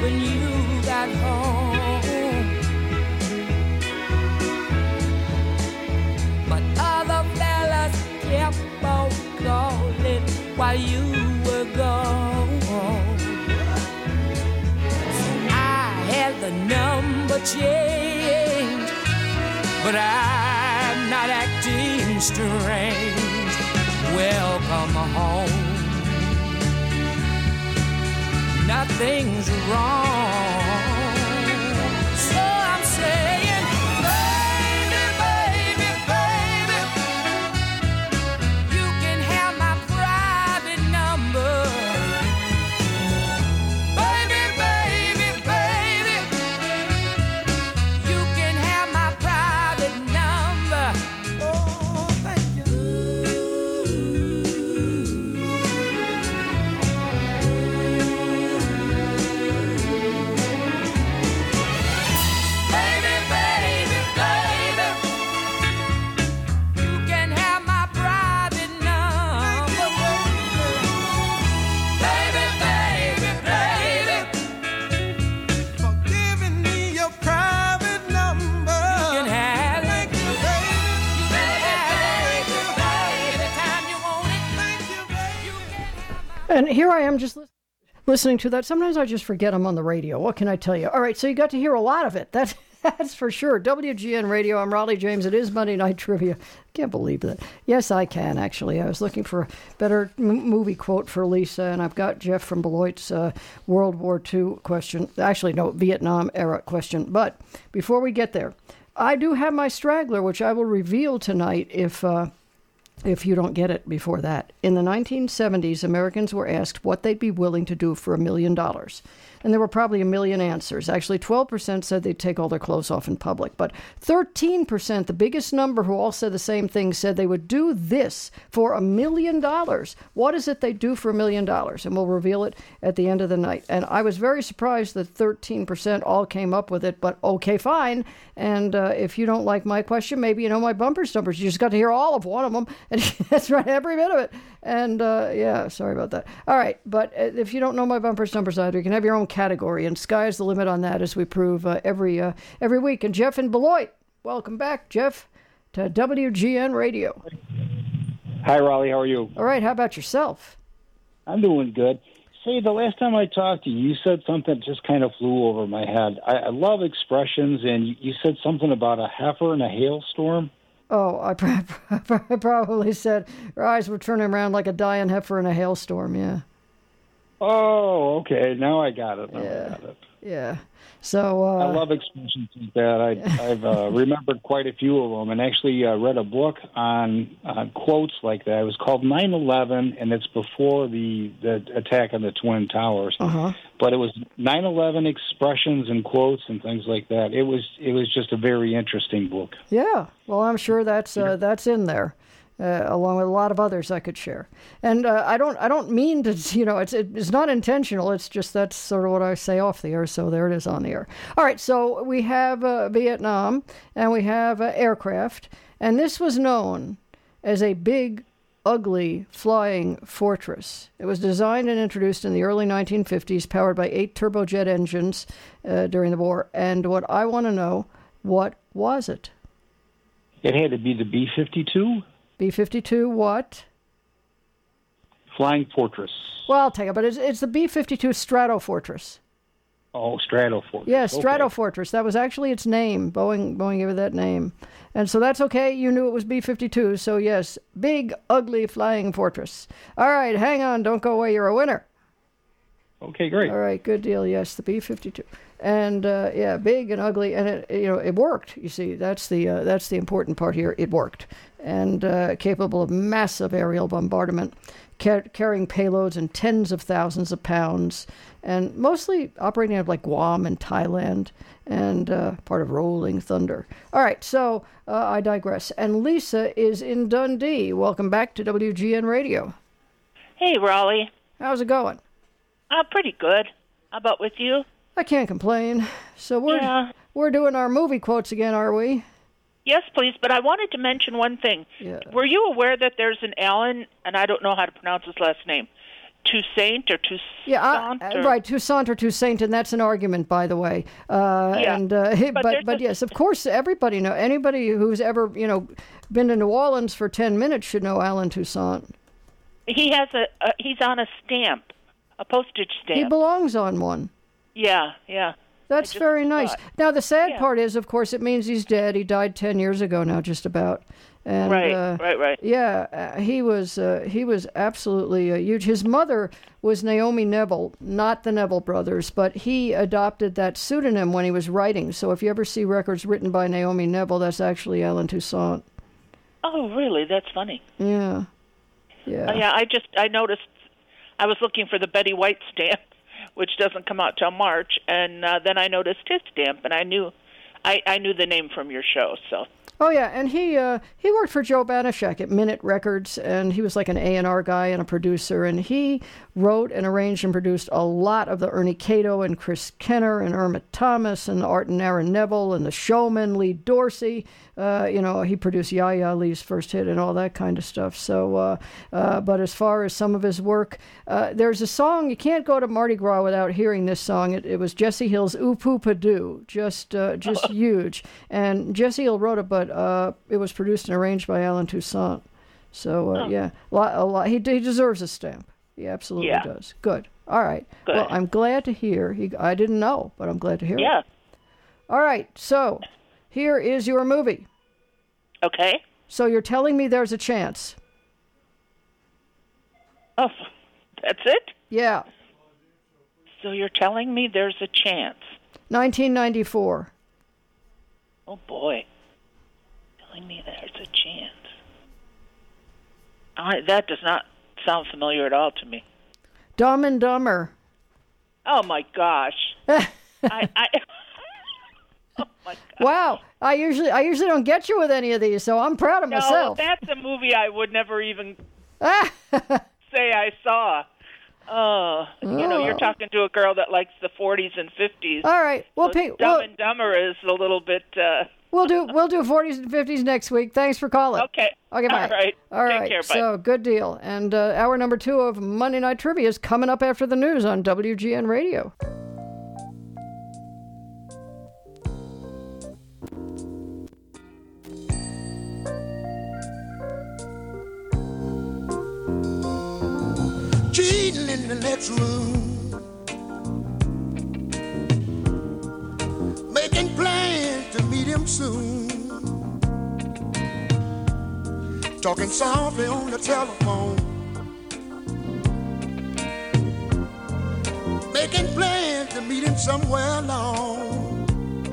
when you got home. But other fellas kept on calling while you were gone. So I had the number changed, but I'm not acting strange. Welcome home. Nothing's wrong. So I'm saying, baby, baby, baby, you can have my private number. Baby, baby, baby, you can have my private number. Oh, thank you. Baby, baby, baby, you can have my private number. Baby, baby, baby, For giving me your private number. you can have it. Thank you, baby. Anytime you want it. Thank you, baby. And here I am just listening to that. Sometimes I just forget I'm on the radio. What can I tell you? All right, so you got to hear a lot of it. That's for sure. WGN Radio. I'm Raleigh James. It is Monday Night Trivia. Can't believe that. Yes, I can, actually. I was looking for a better movie quote for Lisa, and I've got Jeff from Beloit's World War II question. Actually, no, Vietnam era question. But before we get there, I do have my straggler, which I will reveal tonight if you don't get it before that. In the 1970s, Americans were asked what they'd be willing to do for $1 million. And there were probably 1 million answers. Actually, 12% said they'd take all their clothes off in public. But 13%, the biggest number who all said the same thing, said they would do this for $1 million. What is it they do for $1 million? And we'll reveal it at the end of the night. And I was very surprised that 13% all came up with it, but okay, fine. And if you don't like my question, maybe you know my bumper numbers. You just got to hear all of one of them. And that's right, every bit of it. And yeah, sorry about that. All right, but if you don't know my bumper numbers either, you can have your own category, and sky's the limit on that, as we prove every week. And Jeff in Beloit, welcome back, Jeff, to WGN Radio. Hi, Raleigh. How are you? All right, how about yourself? I'm doing good. Say, the last time I talked to you, you said something that just kind of flew over my head. I love expressions, and you said something about a heifer and a hailstorm. Oh, I probably said her eyes were turning around like a dying heifer in a hailstorm, yeah. Oh, okay. Now I got it. Yeah. So I love expressions like that. I've remembered quite a few of them, and actually read a book on quotes like that. It was called 9/11, and it's before the attack on the Twin Towers. But it was 9/11 expressions and quotes and things like that. It was just a very interesting book. Yeah. Well, I'm sure that's in there. Along with a lot of others I could share. And I don't mean to, it's not intentional. It's just that's sort of what I say off the air, so there it is on the air. All right, so we have Vietnam, and we have aircraft, and this was known as a big, ugly flying fortress. It was designed and introduced in the early 1950s, powered by 8 turbojet engines during the war. And what I want to know, what was it? It had to be the B-52. B-52 what? Flying Fortress. Well, I'll take it, but it's the B-52 Stratofortress. Oh, Stratofortress. Yeah, Stratofortress. That was actually its name. Boeing gave it that name. And so that's okay. You knew it was B-52. So, yes, big, ugly flying fortress. All right, hang on. Don't go away. You're a winner. Okay, great. All right, good deal. Yes, the B-52. And, yeah, big and ugly. And, it worked. You see, that's the important part here. It worked. And capable of massive aerial bombardment, carrying payloads in tens of thousands of pounds, and mostly operating out of like Guam and Thailand, and part of Rolling Thunder. All right, so I digress. And Lisa is in Dundee. Welcome back to WGN Radio. Hey, Raleigh. How's it going? Pretty good. How about with you? I can't complain. So we're doing our movie quotes again, are we? Yes, please, but I wanted to mention one thing. Yeah. Were you aware that there's an Alan, and I don't know how to pronounce his last name, Toussaint or Toussaint? Yeah, right, Toussaint or Toussaint, and that's an argument, by the way. But yes, of course, everybody know. Anybody who's ever been to New Orleans for 10 minutes should know Allen Toussaint. He has he's on a stamp, a postage stamp. He belongs on one. Yeah. That's very nice. Now, the sad part is, of course, it means he's dead. He died 10 years ago now, just about. And, right. Yeah, he was absolutely huge. His mother was Naomi Neville, not the Neville brothers, but he adopted that pseudonym when he was writing. So if you ever see records written by Naomi Neville, that's actually Allen Toussaint. Oh, really? That's funny. Yeah. I noticed. I was looking for the Betty White stamp, which doesn't come out till March, and then I noticed his stamp, and I knew the name from your show. So. Oh yeah, and he worked for Joe Banashek at Minute Records, and he was like an A&R guy and a producer, and he wrote and arranged and produced a lot of the Ernie Cato and Chris Kenner and Irma Thomas and Art and Aaron Neville and the Showman, Lee Dorsey. He produced Yaya Lee's first hit and all that kind of stuff. So, but as far as some of his work, there's a song, you can't go to Mardi Gras without hearing this song. It was Jesse Hill's Oop-Oop-A-Doo, just huge. And Jesse Hill wrote it, but it was produced and arranged by Allen Toussaint. So, a lot. He deserves a stamp. He absolutely does. Good. All right. Good. Well, I'm glad to hear. I didn't know, but I'm glad to hear it. All right. So, here is your movie. Okay. So you're telling me there's a chance? Oh, that's it? Yeah. So you're telling me there's a chance? 1994. Oh, boy. Telling me there's a chance. That does not sound familiar at all to me. Dumb and Dumber. Oh, my gosh. Oh, my God. Wow. I usually don't get you with any of these, so I'm proud of myself. No, that's a movie I would never even say I saw. You're talking to a girl that likes the 40s and 50s. All right. Well, Dumb and Dumber is a little bit... We'll do 40s and 50s next week. Thanks for calling. Okay. Bye. All right. Take care. Bye. So, good deal. And hour number 2 of Monday Night Trivia is coming up after the news on WGN Radio. Cheating in the next room, making plans to meet him soon, talking softly on the telephone, making plans to meet him somewhere alone,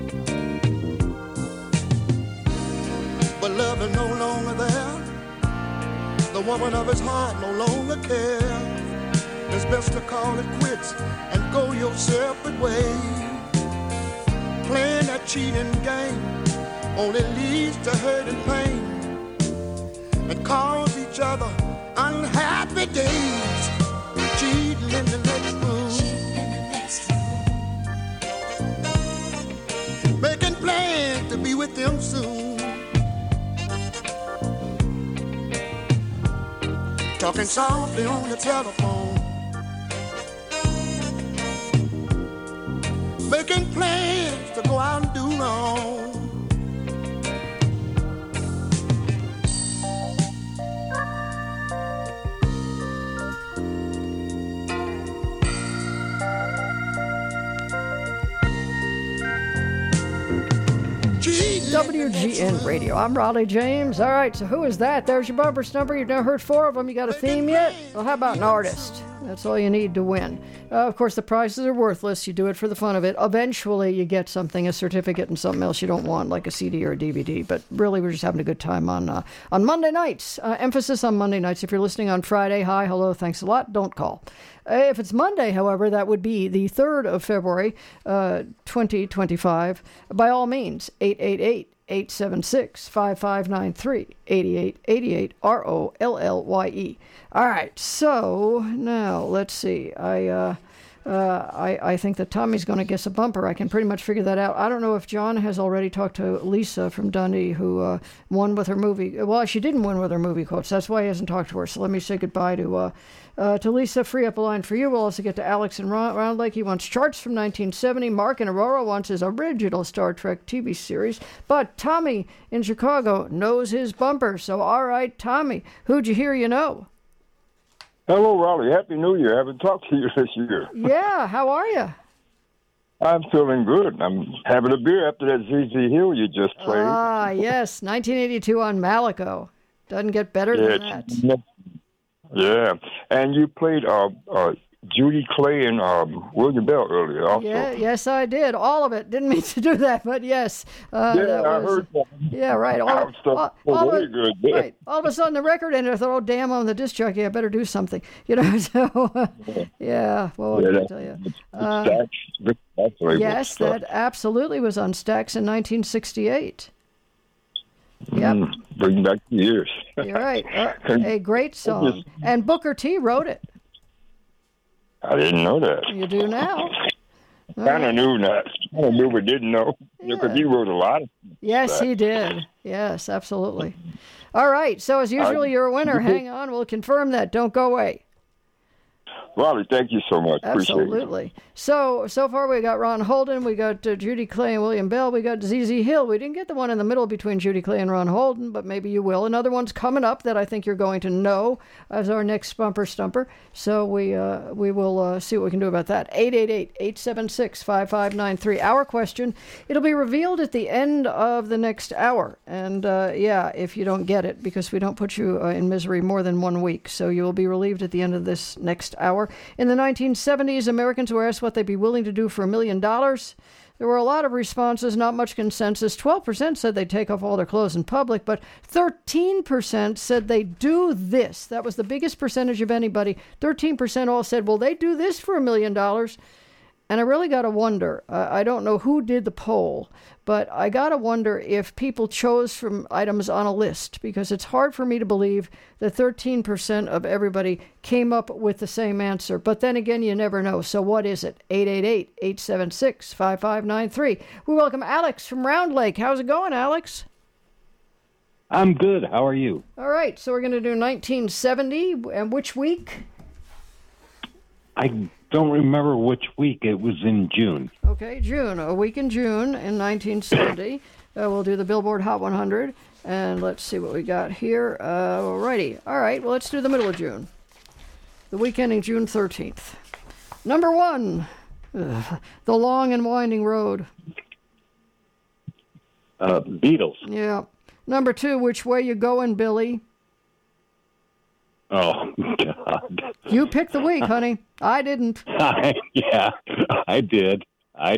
but love is no longer there. The woman of his heart no longer cares. It's best to call it quits and go your separate way. Playing that cheating game only leads to hurt and pain, and cause each other unhappy days. Cheating in the next room, making plans to be with them soon, talking softly on the telephone, making plans to go out and do wrong. WGN Radio. I'm Raleigh James. All right, so who is that? There's your bumper number. You've never heard 4 of them. You got a theme yet? Well, how about an artist? That's all you need to win. Of course, the prizes are worthless. You do it for the fun of it. Eventually, you get something, a certificate and something else you don't want, like a CD or a DVD. But really, we're just having a good time on Monday nights. Emphasis on Monday nights. If you're listening on Friday, hi, hello, thanks a lot. Don't call. If it's Monday, however, that would be the 3rd of February, 2025. By all means, 888-876-5593, 8888 ROLLYE. All right, so now let's see. I I think that Tommy's going to guess a bumper. I can pretty much figure that out. I don't know if John has already talked to Lisa from Dundee, who won with her movie. Well, she didn't win with her movie quotes. That's why he hasn't talked to her. So let me say goodbye to Lisa. Free up a line for you. We'll also get to Alex in Round Lake. He wants charts from 1970. Mark in Aurora wants his original Star Trek TV series. But Tommy in Chicago knows his bumper. So, all right, Tommy, who'd you hear you know? Hello, Raleigh. Happy New Year. I haven't talked to you this year. Yeah, how are you? I'm feeling good. I'm having a beer after that ZZ Hill you just played. Ah, yes, 1982 on Malico. Doesn't get better than that. Yeah, and you played Judy Clay and William Bell earlier also. Yeah, yes, I did. All of it. Didn't mean to do that, but yes. I heard that. Yeah, right. All of a sudden, the record ended. I thought, oh, damn, I'm the disc jockey. I better do something. So, yeah, well, what can I tell you? Yes, that absolutely was on Stax in 1968. Yep. Bring back the years. You're right. A great song. And Booker T wrote it. I didn't know that. You do now. Kind of knew that. Kind of knew but didn't know. Because he wrote a lot of things. Yes, he did. Yes, absolutely. All right. So, as usual, you're a winner. Hang on. We'll confirm that. Don't go away. Raleigh, thank you so much. Absolutely. Appreciate it. So far we got Ron Holden, we got Judy Clay and William Bell, we got ZZ Hill. We didn't get the one in the middle between Judy Clay and Ron Holden, but maybe you will. Another one's coming up that I think you're going to know as our next bumper stumper. So we will see what we can do about that. 888-876-5593. Our question. It'll be revealed at the end of the next hour. And if you don't get it, because we don't put you in misery more than 1 week. So you will be relieved at the end of this next hour. In the 1970s, Americans were asked what they'd be willing to do for $1 million. There were a lot of responses, not much consensus. 12% said they'd take off all their clothes in public, but 13% said they'd do this. That was the biggest percentage of anybody. 13% all said, well, they'd do this for $1 million. And I really got to wonder, I don't know who did the poll, but I got to wonder if people chose from items on a list, because it's hard for me to believe that 13% of everybody came up with the same answer. But then again, you never know. So what is it? 888-876-5593. We welcome Alex from Round Lake. How's it going, Alex? I'm good. How are you? All right. So we're going to do 1970. And which week? I don't remember which week. It was in June. Okay, June. A week in June in 1970. We'll do the Billboard Hot 100. And let's see what we got here. Alrighty. All right, well, let's do the middle of June. The week ending June 13th. Number 1, The Long and Winding Road. Beatles. Yeah. Number 2, Which Way You Goin', Billy? Oh, God. You picked the week, honey. I didn't. Yeah, I did. I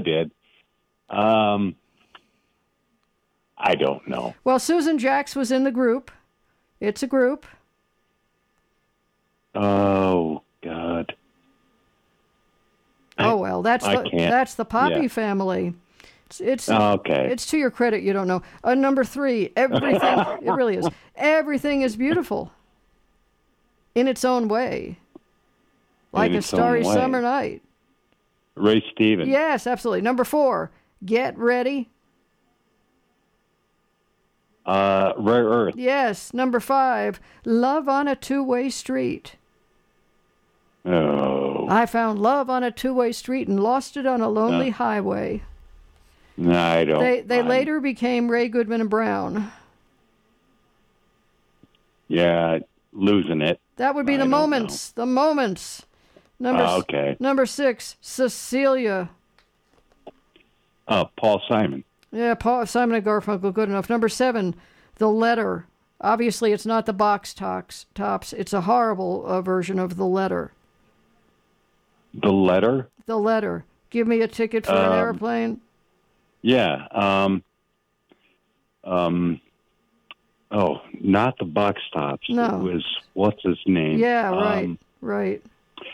don't know. Well, Susan Jacks was in the group. It's a group. Oh, God. Oh, well, that's the Poppy family. It's okay. It's to your credit you don't know. Number 3, everything. It really is. Everything is beautiful. In its own way. Like a starry summer night. Ray Stevens. Yes, absolutely. Number 4, Get Ready. Rare Earth. Yes. Number 5, Love on a Two-Way Street. Oh. I found love on a two-way street and lost it on a lonely highway. No, I don't. They later became Ray Goodman and Brown. Yeah, losing it. That would be The Moments. The Moments. Number 6, Cecilia. Paul Simon. Yeah, Simon and Garfunkel, good enough. Number 7, The Letter. Obviously, it's not the Box Tops. It's a horrible version of The Letter. The Letter? The Letter. Give me a ticket for an airplane. Yeah. Not the Box Tops. No. It was, what's his name? Yeah, right.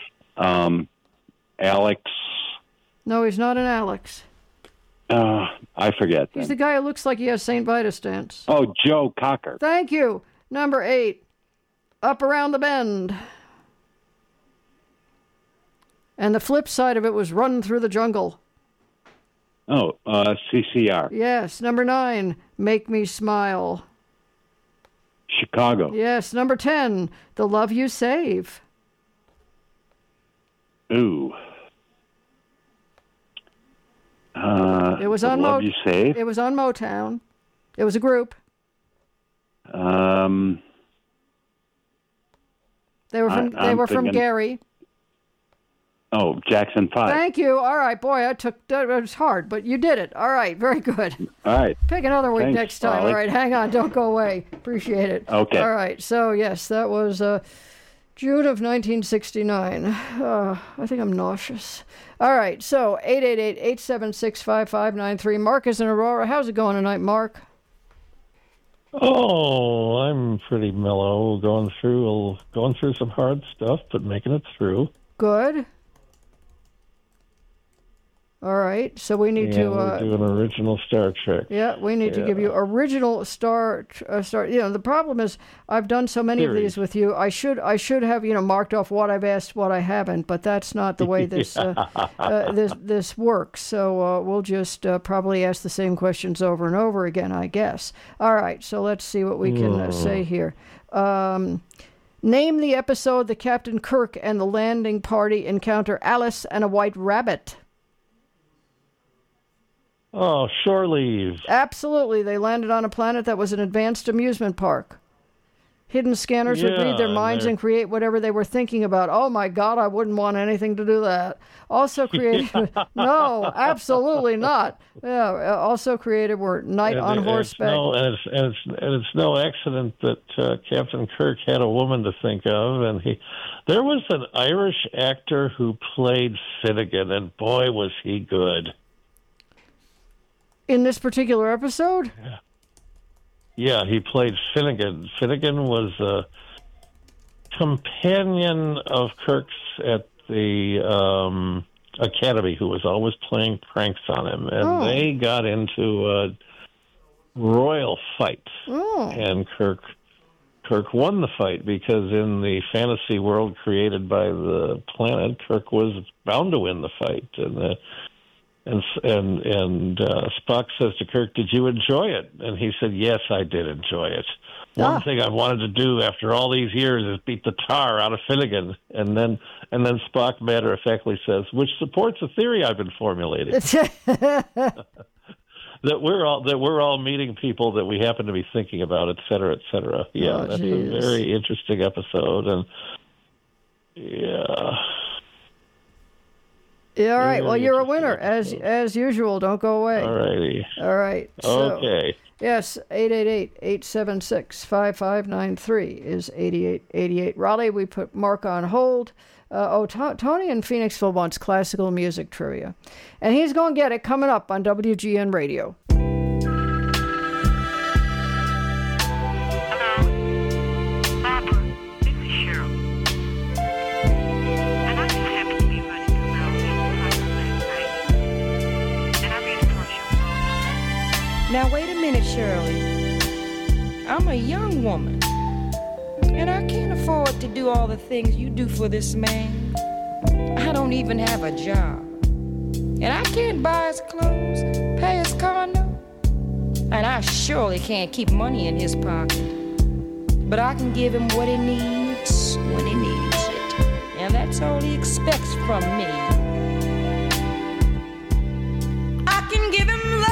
Alex. No, he's not an Alex. I forget. He's the guy who looks like he has St. Vitus stance. Oh, Joe Cocker. Thank you. Number 8, Up Around the Bend. And the flip side of it was Run Through the Jungle. Oh, CCR. Yes. Number 9, Make Me Smile. Chicago. Yes. Number 10, The Love You Save. Ooh. It was on Love You Save. It was on Motown. It was a group. They were from Gary. Oh, Jackson 5. Thank you. All right, boy, that was hard, but you did it. All right, very good. All right. Pick another week Thanks, next time. Wally. All right, hang on, don't go away. Appreciate it. Okay. All right, so yes, that was June of 1969. I think I'm nauseous. All right, so 888-876-5593. Mark is in Aurora. How's it going tonight, Mark? Oh, I'm pretty mellow, going through some hard stuff, but making it through. Good. All right, so we need to we're doing original Star Trek. Yeah, we need to give you original Star. You know, the problem is I've done so many of these with you. I should have marked off what I've asked, what I haven't, but that's not the way this this works. So we'll just probably ask the same questions over and over again, I guess. All right, so let's see what we can say here. Name the episode that Captain Kirk and the landing party encounter Alice and a white rabbit. Oh, Shore Leave. Absolutely. They landed on a planet that was an advanced amusement park. Hidden scanners would read their minds and create whatever they were thinking about. Oh, my God, I wouldn't want anything to do that. Also created... No, absolutely not. Yeah, also created were Night on Horseback. It's no accident that Captain Kirk had a woman to think of, and there was an Irish actor who played Finnegan, and boy, was he good. In this particular episode? Yeah, he played Finnegan. Finnegan was a companion of Kirk's at the Academy who was always playing pranks on him. And they got into a royal fight. And Kirk won the fight because in the fantasy world created by the planet, Kirk was bound to win the fight. And Spock says to Kirk, "Did you enjoy it?" And he said, "Yes, I did enjoy it. One thing I've wanted to do after all these years is beat the tar out of Finnegan." And then Spock matter-of-factly says, "Which supports a theory I've been formulating." that we're all meeting people that we happen to be thinking about, et cetera, et cetera. Yeah, that's a very interesting episode. And yeah. Yeah, all right. Well, you're a winner, as usual. Don't go away. All righty. All right. So, okay. Yes, 888-876-5593 is 8888. Raleigh, we put Mark on hold. Tony in Phoenixville wants classical music trivia. And he's going to get it coming up on WGN Radio. Now, wait a minute, Shirley. I'm a young woman, and I can't afford to do all the things you do for this man. I don't even have a job, and I can't buy his clothes, pay his car note, and I surely can't keep money in his pocket. But I can give him what he needs when he needs it, and that's all he expects from me. I can give him love.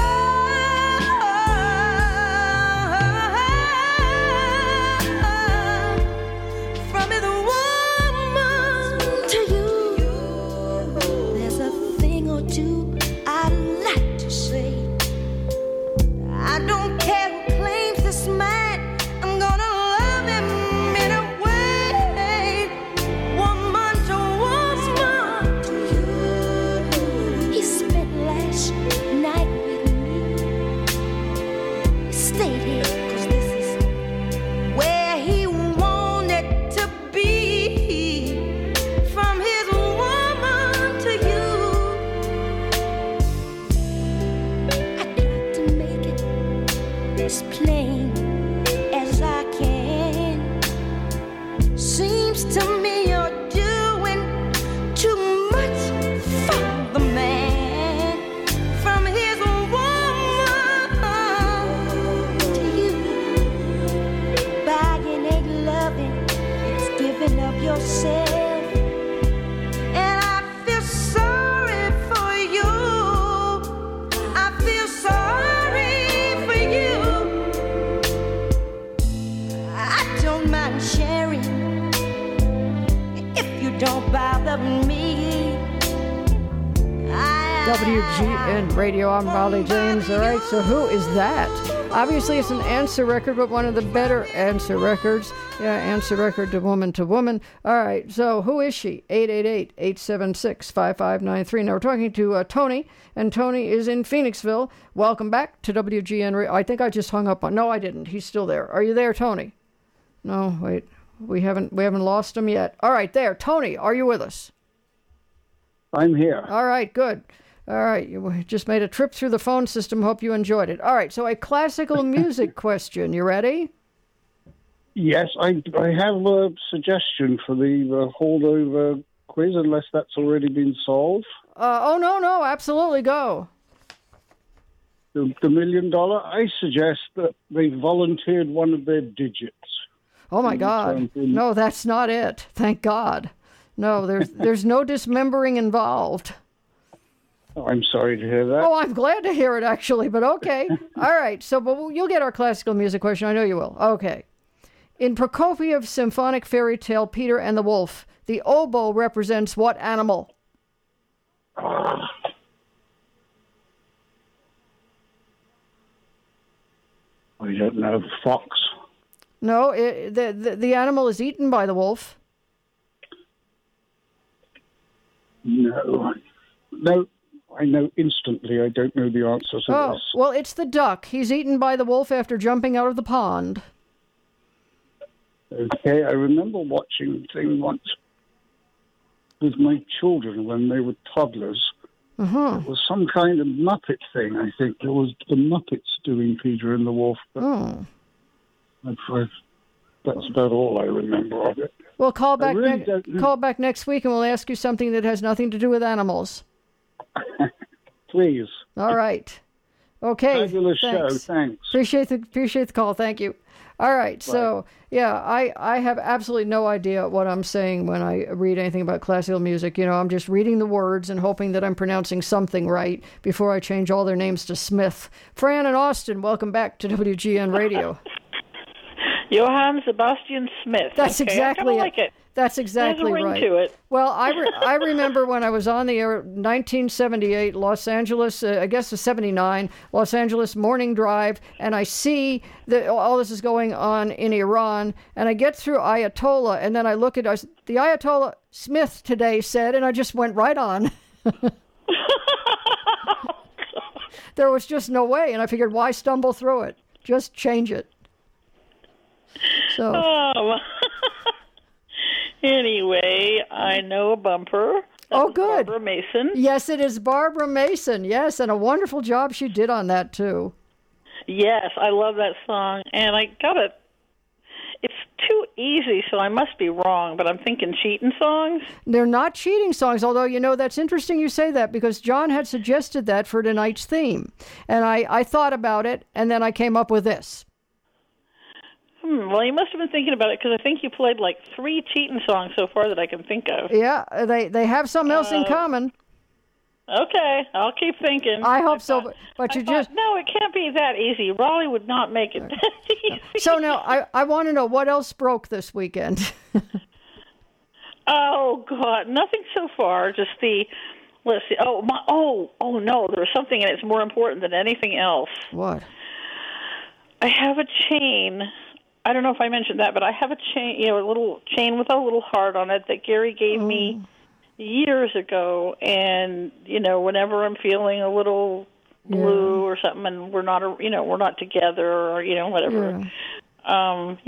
To you. yourself. And I feel sorry for you. I feel sorry for you. I don't mind sharing if you don't bother me. WGN Radio, I'm Raleigh James. All right, so who is that? Obviously, it's an answer record, but one of the better answer records. Yeah, answer record to woman to woman. All right, so who is she? 888-876-5593. Now, we're talking to Tony, and Tony is in Phoenixville. Welcome back to WGN Radio. I think I just hung up on... No, I didn't. He's still there. Are you there, Tony? No, wait. We haven't lost him yet. All right, there. Tony, are you with us? I'm here. All right, good. All right, you just made a trip through the phone system. Hope you enjoyed it. All right, so a classical music question. You ready? Yes, I have a suggestion for the holdover quiz, unless that's already been solved. No, absolutely, go. The $1 million, I suggest that they volunteered one of their digits. Oh, my God. No, that's not it. Thank God. No, there's no dismembering involved. Oh, I'm sorry to hear that. Oh, I'm glad to hear it, actually, but okay. All right, so but you'll get our classical music question. I know you will. Okay. In Prokofiev's symphonic fairy tale, Peter and the Wolf, the oboe represents what animal? I don't know. Fox? No, the animal is eaten by the wolf. No, I know instantly. I don't know the answer to this. Well, it's the duck. He's eaten by the wolf after jumping out of the pond. Okay, I remember watching a thing once with my children when they were toddlers. Uh-huh. It was some kind of Muppet thing, I think. It was the Muppets doing Peter and the Wolf. But that's about all I remember of it. Well, call back next week and we'll ask you something that has nothing to do with animals. Please. All right. Okay. Fabulous show. Thanks. Appreciate the call. Thank you. All right. So, yeah, I have absolutely no idea what I'm saying when I read anything about classical music. You know, I'm just reading the words and hoping that I'm pronouncing something right before I change all their names to Smith. Fran and Austin, welcome back to WGN Radio. Johann Sebastian Smith. That's okay, exactly I like it. That's exactly There's a ring right. to it. Well, I remember when I was on the air, 1978, Los Angeles, I guess it's 79, Los Angeles morning drive, and I see that all this is going on in Iran, and I get through Ayatollah, and then I look at the Ayatollah Smith today said, and I just went right on. There was just no way, and I figured, why stumble through it? Just change it. So. Oh. Anyway, I know a bumper. Oh, good. Barbara Mason. Yes, it is Barbara Mason. Yes, and a wonderful job she did on that, too. Yes, I love that song. And I got it. It's too easy, so I must be wrong, but I'm thinking cheating songs. They're not cheating songs, although, you know, that's interesting you say that, because John had suggested that for tonight's theme. And I thought about it, and then I came up with this. Well, you must have been thinking about it, because I think you played like 3 cheating songs so far that I can think of. Yeah, they have something else in common. Okay, I'll keep thinking. I hope so, but you just... No, it can't be that easy. Raleigh would not make it that easy. So now, I want to know what else broke this weekend. Oh, God, nothing so far, just the... Let's see. Oh, no, there's something, and it's more important than anything else. What? I have a chain... I don't know if I mentioned that, but I have a chain, a little chain with a little heart on it that Gary gave me years ago. And, whenever I'm feeling a little blue or something and we're not together or, whatever, and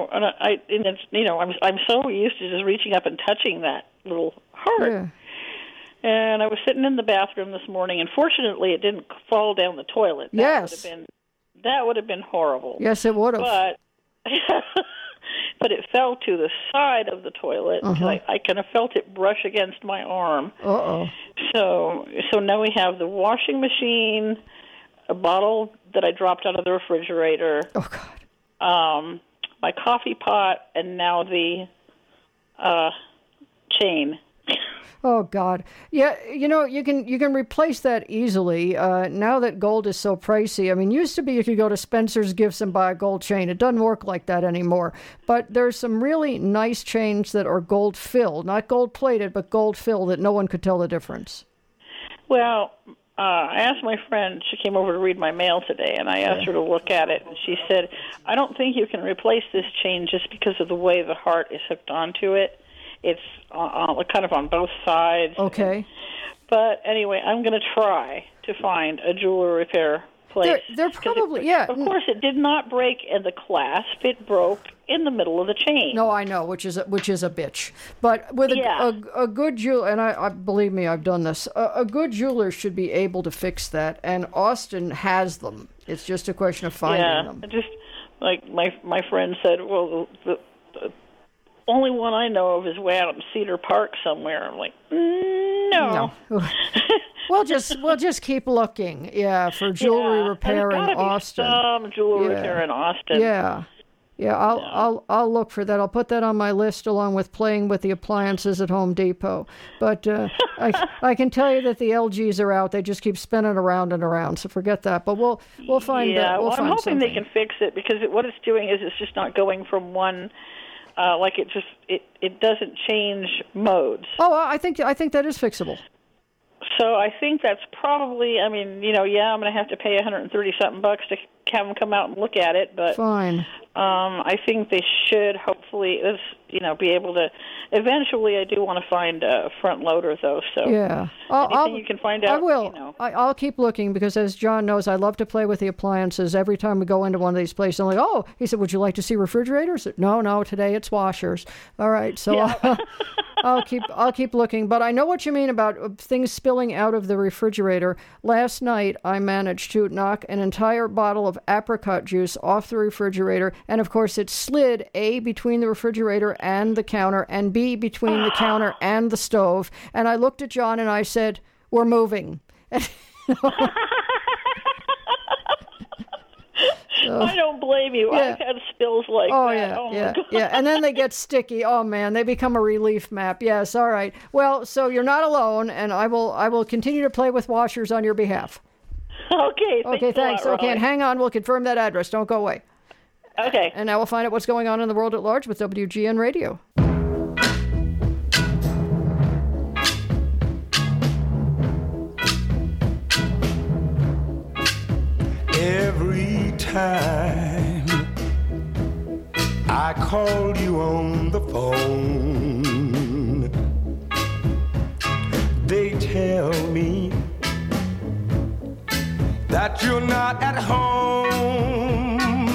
I'm so used to just reaching up and touching that little heart. Yeah. And I was sitting in the bathroom this morning, and fortunately it didn't fall down the toilet. That would have been horrible. Yes, it would have. But it fell to the side of the toilet. I kind of felt it brush against my arm. Uh-oh. So now we have the washing machine, a bottle that I dropped out of the refrigerator. Oh, God. My coffee pot, and now the chain. Oh God, yeah. You know, you can replace that easily. Now that gold is so pricey. I mean, used to be you could go to Spencer's Gifts and buy a gold chain. It doesn't work like that anymore. But there's some really nice chains that are gold filled, not gold plated, but gold filled that no one could tell the difference. Well, I asked my friend. She came over to read my mail today, and I asked her to look at it. And she said, "I don't think you can replace this chain just because of the way the heart is hooked onto it. It's kind of on both sides." Okay. But anyway, I'm going to try to find a jewelry repair place. They're probably, Of course, it did not break in the clasp. It broke in the middle of the chain. No, I know, which is a bitch. But with a good jeweler, and I believe me, I've done this. A good jeweler should be able to fix that, and Austin has them. It's just a question of finding them. Just like my friend said, well, the only one I know of is way out in Cedar Park somewhere. I'm like, no. We'll just keep looking. Yeah, for jewelry repair in Austin. Some jewelry repair in Austin. Yeah. I'll look for that. I'll put that on my list along with playing with the appliances at Home Depot. But I can tell you that the LGs are out. They just keep spinning around and around. So forget that. But we'll find. Yeah, we'll I'm find hoping something. they can fix it because what it's doing is it's just not going from one. It doesn't change modes. Oh, I think that is fixable. So I think that's probably. I mean, I'm going to have to pay $130-something to have them come out and look at it. But fine. I think they should hopefully, be able to. Eventually, I do want to find a front loader though. So yeah, anything you can find out. I will. I'll keep looking because, as John knows, I love to play with the appliances. Every time we go into one of these places, I'm like, oh, he said, would you like to see refrigerators? No, today it's washers. All right, so I'll keep looking. But I know what you mean about things spilling out of the refrigerator. Last night, I managed to knock an entire bottle of apricot juice off the refrigerator, and of course, it slid A, between the refrigerator and the counter, and B, between the counter and the stove. And I looked at John and I said, we're moving. I don't blame you. Yeah. I've had spills like that. Yeah. And then they get sticky. Oh man, they become a relief map. Yes, all right. Well, so you're not alone, and I will continue to play with washers on your behalf. Okay. Thanks. Okay, and hang on. We'll confirm that address. Don't go away. Okay. And now we'll find out what's going on in the world at large with WGN Radio. Every time I call you on the phone, they tell me that you're not at home.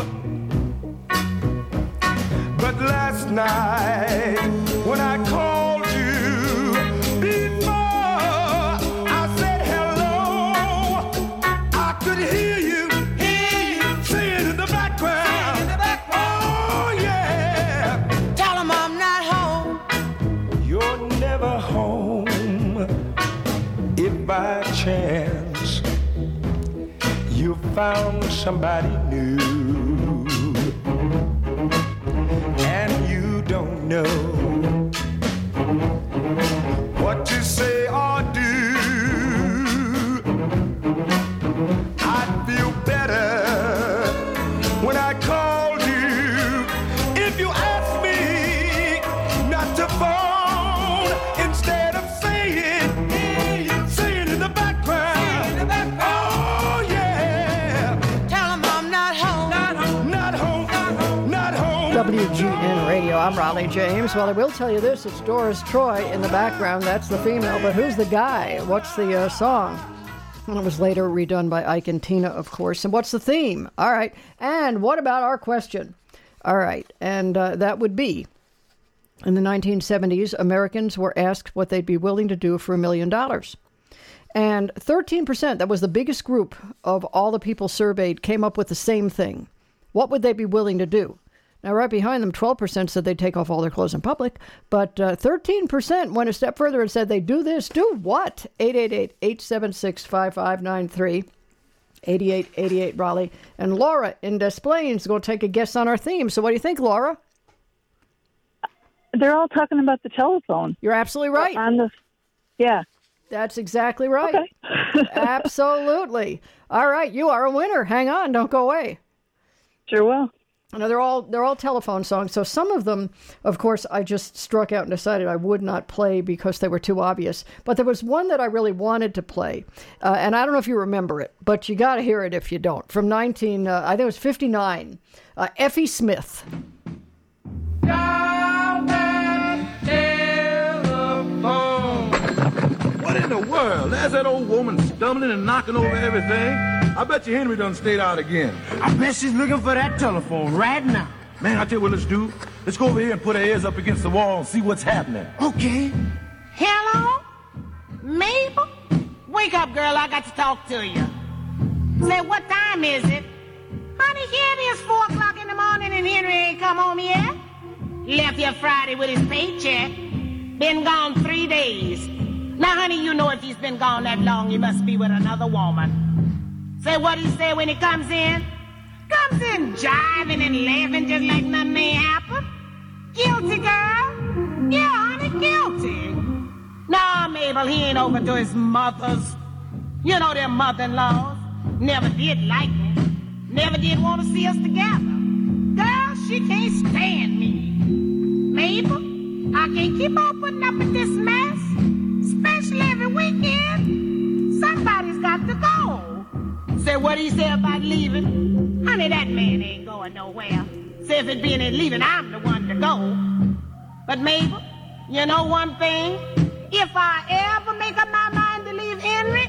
But last night when I called you before I said hello, I could hear you singing in the background. Oh yeah. Tell 'em I'm not home. You're never home. If by chance you found somebody new and you don't know what to say or do, I'd feel better when I called you if you asked me not to phone instead of saying in the background. Oh yeah. Tell 'em I'm not home. Not home. WGN Radio. I'm Raleigh James. Well, I will tell you this. It's Doris Troy in the background. That's the female. But who's the guy? What's the song? And it was later redone by Ike and Tina, of course. And what's the theme? All right. And what about our question? All right. And that would be, in the 1970s, Americans were asked what they'd be willing to do for $1 million. And 13%, that was the biggest group of all the people surveyed, came up with the same thing. What would they be willing to do? Now, right behind them, 12% said they'd take off all their clothes in public, but 13% went a step further and said they'd do this. Do what? 888-876-5593, 8888 Raleigh. And Laura in Des Plaines is going to take a guess on our theme. So what do you think, Laura? They're all talking about the telephone. You're absolutely right. Yeah. That's exactly right. Okay. Absolutely. All right, you are a winner. Hang on, don't go away. Sure will. No, they're all telephone songs. So some of them, of course, I just struck out and decided I would not play because they were too obvious. But there was one that I really wanted to play, and I don't know if you remember it, but you got to hear it if you don't. From I think it was 59, Effie Smith. What in the world? There's that old woman stumbling and knocking over everything. I bet you Henry done stayed out again. I bet she's looking for that telephone right now. Man, I tell you what let's do. Let's go over here and put our ears up against the wall and see what's happening. Okay. Hello? Mabel? Wake up, girl. I got to talk to you. Say, what time is it? Honey, here it is 4 o'clock in the morning and Henry ain't come home yet. Left here Friday with his paycheck. Been gone 3 days. Now, honey, you know if he's been gone that long, he must be with another woman. Say what he say when he comes in? Comes in jiving and laughing just like nothing ain't happened. Guilty, girl. Yeah, honey, guilty. Nah, Mabel, he ain't over to his mother's. You know their mother-in-laws. Never did like me. Never did want to see us together. Girl, she can't stand me. Mabel, I can't keep on putting up with this mess. Especially every weekend. Somebody's got to go. Say what he said about leaving. Honey, that man ain't going nowhere. Say if it being leaving, I'm the one to go. But Mabel, you know one thing? If I ever make up my mind to leave Henry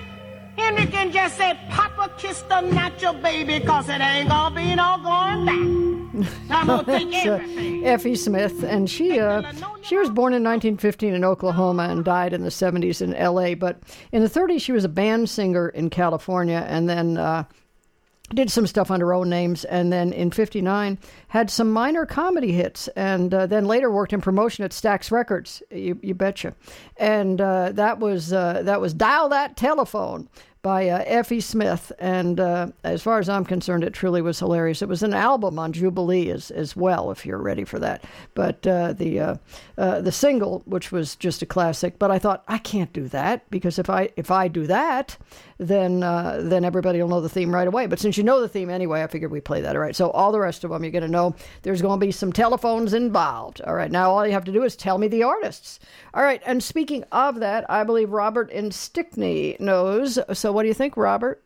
can just say, Papa kissed the natural baby, cause it ain't gonna be no going back. I'm gonna take everything. Effie Smith, and she was born in 1915 in Oklahoma and died in the 70s in L.A., but in the 30s she was a band singer in California, and then did some stuff under her own names, and then in 59 had some minor comedy hits, and then later worked in promotion at Stax Records, you betcha. And that was Dial That Telephone by Effie Smith, and as far as I'm concerned, it truly was hilarious. It was an album on Jubilee as well, if you're ready for that. But the single, which was just a classic, but I thought I can't do that because if I do that, then everybody will know the theme right away. But since you know the theme anyway, I figured we'd play that. All right. So all the rest of them, you're going to know there's going to be some telephones involved. All right. Now all you have to do is tell me the artists. All right. And speaking of that, I believe Robert in Stickney knows. So what do you think, Robert?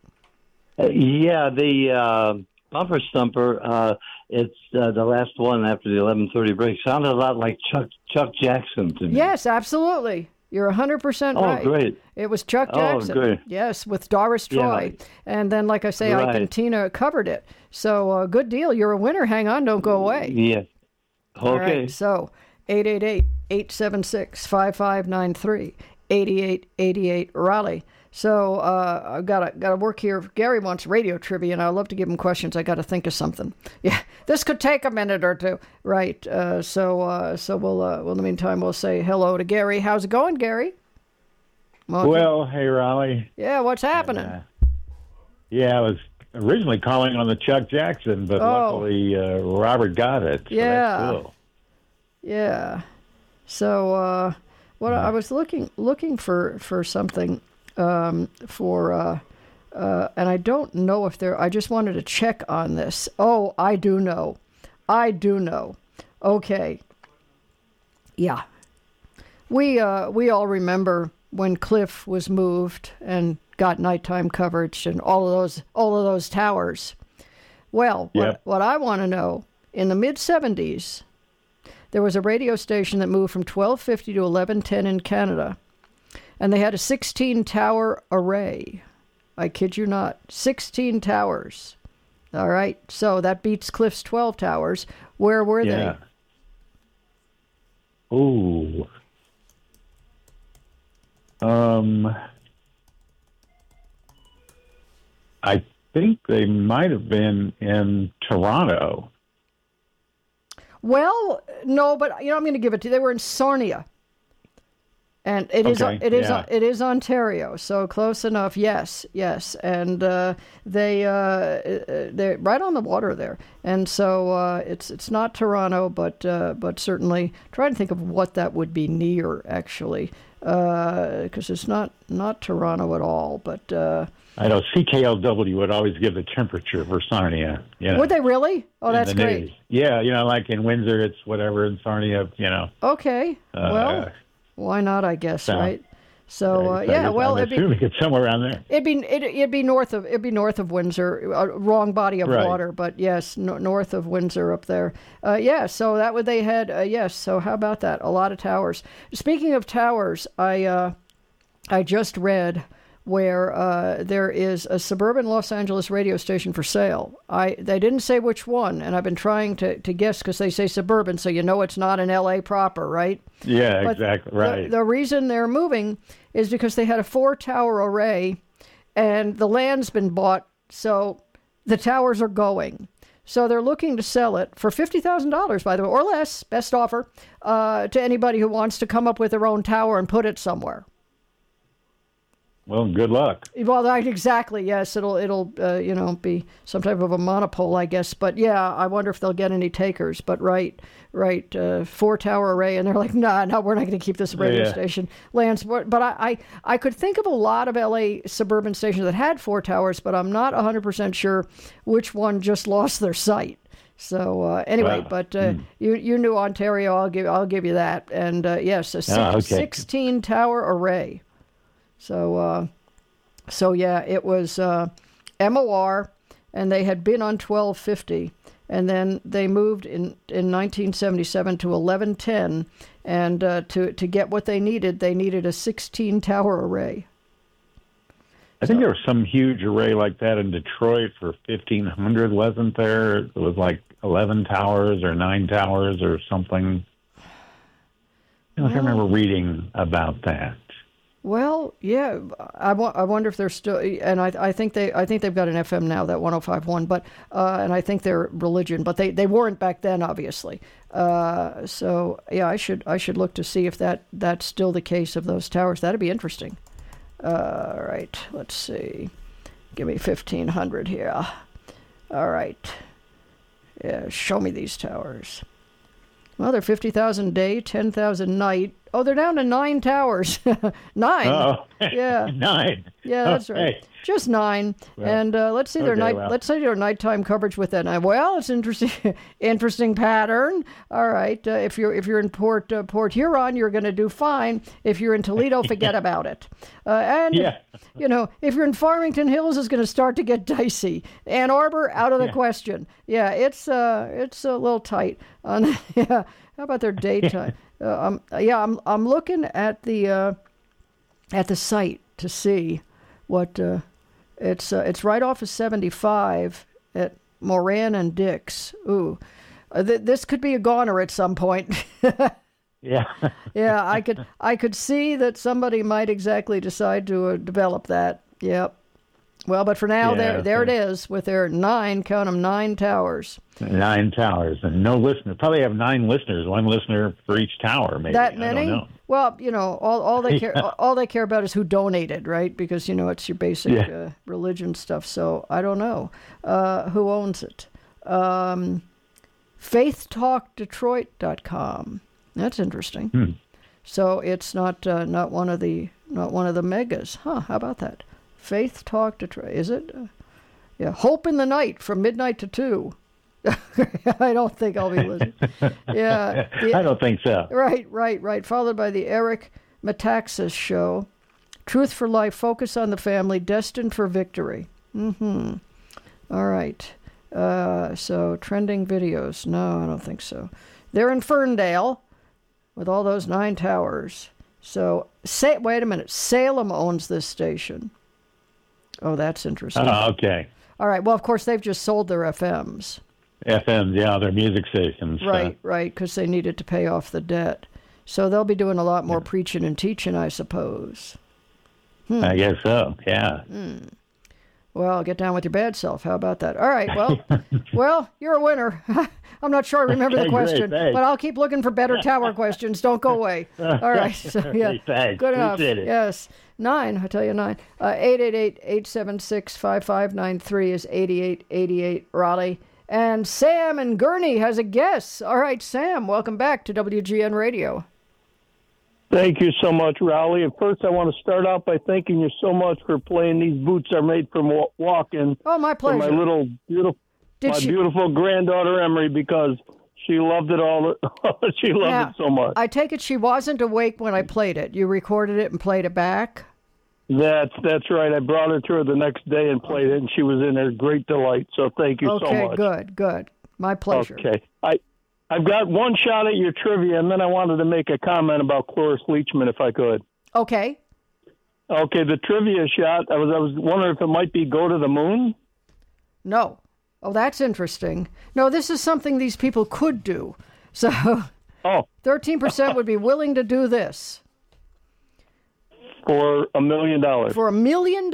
Yeah, the bumper stumper. It's the last one after the 11:30 break. Sounded a lot like Chuck Jackson to me. Yes, absolutely. You're 100% right. Oh, great. It was Chuck Jackson. Oh, great. Yes, with Doris Troy. Yeah. And then, like I say, right. Ike and Tina covered it. So, good deal. You're a winner. Hang on. Don't go away. Yeah. Okay. All right. So, 888-876-5593. 8888 Raleigh. So I've got to work here. Gary wants radio trivia, and I'd love to give him questions. I got to think of something. Yeah, this could take a minute or two, right? So we'll in the meantime we'll say hello to Gary. How's it going, Gary? Well, hey Raleigh. Yeah, what's happening? I was originally calling on the Chuck Jackson, but luckily Robert got it. So yeah. That's cool. Yeah. So I was looking for something. And I don't know if I just wanted to check on this. Oh, I do know. Okay. Yeah. We all remember when Cliff was moved and got nighttime coverage and all of those towers. Well, yep. What I want to know, in the mid-70s, there was a radio station that moved from 1250 to 1110 in Canada. And they had a 16-tower array. I kid you not. 16 towers. All right. So that beats Cliff's 12 towers. Where were they? Ooh. I think they might have been in Toronto. Well, no, but I'm going to give it to you. They were in Sarnia. And it is Ontario, so close enough. Yes, and they're right on the water there, and so it's not Toronto, but certainly trying to think of what that would be near actually, because it's not Toronto at all, but. I know CKLW would always give the temperature for Sarnia. Would they really? Oh, that's great. News. Yeah, like in Windsor, it's whatever. In Sarnia, Okay. Well, why not? I guess right. So I'm assuming it's somewhere around there. It'd be north of Windsor. Wrong body of water, but yes, north of Windsor up there. So that would they had. Yes. So how about that? A lot of towers. Speaking of towers, I just read where there is a suburban Los Angeles radio station for sale. They didn't say which one, and I've been trying to guess because they say suburban, so it's not in L.A. proper, right? Yeah, but exactly, right. The reason they're moving is because they had a 4-tower array, and the land's been bought, so the towers are going. So they're looking to sell it for $50,000, by the way, or less, best offer, to anybody who wants to come up with their own tower and put it somewhere. Well, good luck. Well, exactly. Yes, it'll be some type of a monopole, I guess. But yeah, I wonder if they'll get any takers. But right, 4-tower array, and they're like, no, we're not going to keep this radio station. Lands, but I could think of a lot of LA suburban stations that had 4 towers, but I'm not 100% sure which one just lost their site. So anyway, wow. But you knew Ontario. I'll give you that. And yes, a 16-tower array. So yeah, it was MOR, and they had been on 1250, and then they moved in 1977 to 1110, and to get what they needed a 16-tower array. I think there was some huge array like that in Detroit for 1,500, wasn't there? It was like 11 towers or 9 towers or something. I remember reading about that. Well, yeah, I wonder if they're still, and I think they've got an FM now, that 105.1, but and I think they're religion, but they weren't back then, obviously. So yeah, I should look to see if that's still the case of those towers. That'd be interesting. All right, let's see. Give me 1,500 here. All right. Yeah, show me these towers. Well, they're 50,000 day, 10,000 night. Oh, they're down to 9 towers. 9. Oh, yeah. 9. Yeah, that's right. Just 9. Well, and let's see their Let's see their nighttime coverage with that. Well, it's interesting pattern. All right. If you're in Port Huron, you're going to do fine. If you're in Toledo, forget about it. If you're in Farmington Hills, it's going to start to get dicey. Ann Arbor, out of the question. Yeah, it's a little tight. How about their daytime? I'm looking at the site to see what it's right off of 75 at Moran and Dix. Ooh, this could be a goner at some point. Yeah. Yeah, I could see that somebody might exactly decide to develop that. Yep. Well, but for now, there it is with their 9 towers. 9 towers and no listeners. Probably have 9 listeners, 1 listener for each tower, maybe. That many? I don't know. Well, all they care all they care about is who donated, right? Because it's your basic religion stuff. So I don't know who owns it. FaithTalkDetroit.com. That's interesting. So it's not one of the megas, huh? How about that? Faith Talk Detroit, is it? Yeah, Hope in the Night from midnight to 2. I don't think I'll be listening. Yeah, I don't think so. Right. Followed by the Eric Metaxas Show, Truth for Life, Focus on the Family, Destined for Victory. All right. So trending videos. No, I don't think so. They're in Ferndale with all those 9 towers. So wait a minute. Salem owns this station. Oh, that's interesting. Oh, okay. All right. Well, of course, they've just sold their FMs. FMs, yeah, their music stations. Right, because they needed to pay off the debt. So they'll be doing a lot more preaching and teaching, I suppose. I guess so, yeah. Well, get down with your bad self. How about that? All right. Well, you're a winner. I'm not sure I remember the Great, question, thanks. but I'll keep looking for better tower questions. Don't go away. All right. So, yeah, Thanks. good enough. Appreciate it. Yes. 9, I tell you 9. 888-876-5593 is 8888 Raleigh. And Sam in Gurney has a guess. All right, Sam, welcome back to WGN Radio. Thank you so much, Raleigh. And first, I want to start out by thanking you so much for playing These Boots Are Made from Walking. Oh, my pleasure. For my little beautiful granddaughter Emery, because she loved it all. She loved it so much. I take it she wasn't awake when I played it. You recorded it and played it back? That's right. I brought her to her the next day and played it, and she was in there great delight. So thank you so much. Okay, good. My pleasure. Okay. I've got one shot at your trivia, and then I wanted to make a comment about Cloris Leachman, if I could. Okay. Okay, the trivia shot, I was wondering if it might be Go to the Moon? No. Oh, that's interesting. No, this is something these people could do. So 13% would be willing to do this. For $1 million. For $1 million.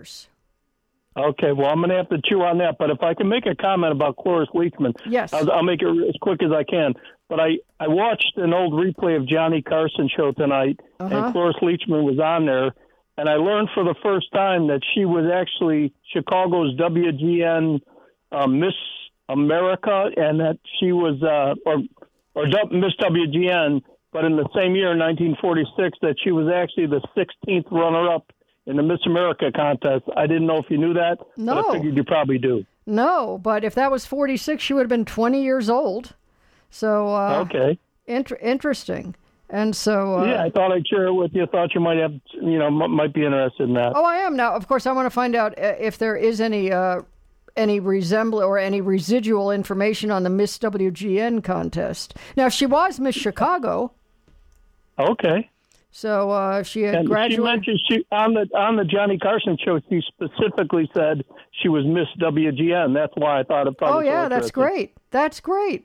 Okay, well, I'm going to have to chew on that. But if I can make a comment about Cloris Leachman, yes, I'll make it as quick as I can. But I watched an old replay of Johnny Carson show tonight, and Cloris Leachman was on there. And I learned for the first time that she was actually Chicago's WGN Miss America, and that she was, or Miss WGN, but in the same year, 1946, that she was actually the 16th runner-up in the Miss America contest. I didn't know if you knew that, No. but I figured you probably do. No, but if that was 46, she would have been 20 years old. So, okay. Interesting. And so... yeah, I thought I'd share it with you. I thought you might have, might be interested in that. Oh, I am now. Of course, I want to find out if there is any resemblance or any residual information on the Miss WGN contest. Now, she was Miss Chicago. Okay. So she had graduated. She mentioned on the Johnny Carson show. She specifically said she was Miss WGN. That's why I thought it. Oh yeah, that's great. That's great.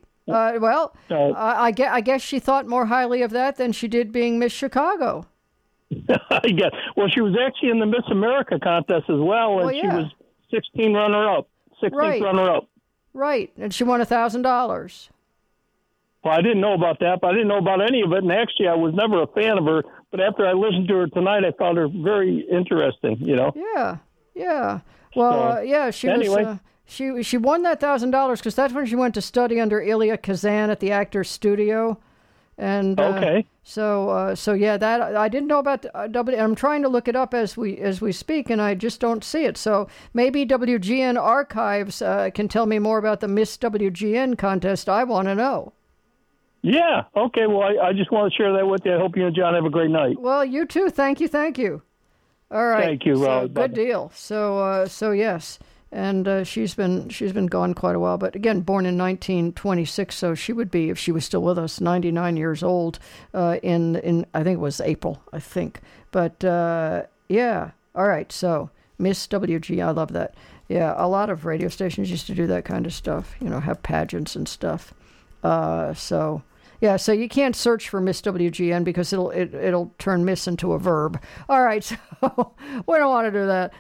I guess she thought more highly of that than she did being Miss Chicago. I guess. Well, she was actually in the Miss America contest as well, and she was 16 runner-up. 16th runner-up. Right, and she won $1,000. Well, I didn't know about that, but I didn't know about any of it. And actually, I was never a fan of her. But after I listened to her tonight, I found her very interesting. Yeah. Well, she was. She won that $1,000 because that's when she went to study under Ilya Kazan at the Actors Studio. And so that I didn't know about I'm trying to look it up as we speak, and I just don't see it. So maybe WGN Archives can tell me more about the Miss WGN contest. I want to know. Yeah. Okay. Well, I just want to share that with you. I hope you and John have a great night. Well, you too. Thank you. All right. Thank you. So, good deal. So yes. And she's been gone quite a while, but again, born in 1926, so she would be, if she was still with us, 99 years old in I think it was April, I think. But yeah, all right. So Miss WG, I love that. Yeah, a lot of radio stations used to do that kind of stuff. Have pageants and stuff. So you can't search for Miss WGN because it'll turn Miss into a verb. All right, so we don't want to do that.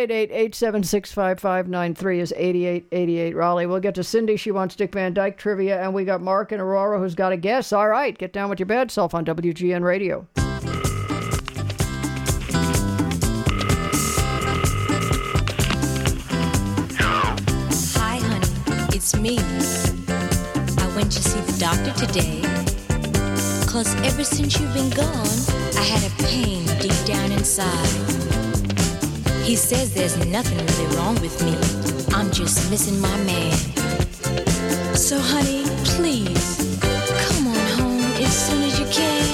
888-876-5593 is 8888 Raleigh. We'll get to Cindy. She wants Dick Van Dyke trivia, and we got Mark in Aurora who's got a guess. All right, get down with your bad self on WGN Radio. Hi, honey, it's me. I went to see the doctor today. 'Cause ever since you've been gone, I had a pain deep down inside. He says there's nothing really wrong with me. I'm just missing my man. So honey, please, come on home as soon as you can.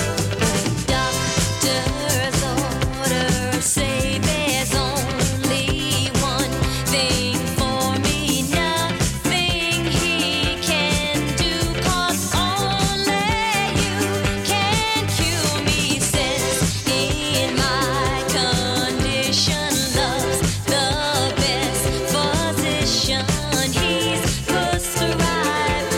Doctor's orders say there's only one thing for me. Nothing he can do, 'cause only you can cure me. Says in my condition, love's the best physician. He's prescribed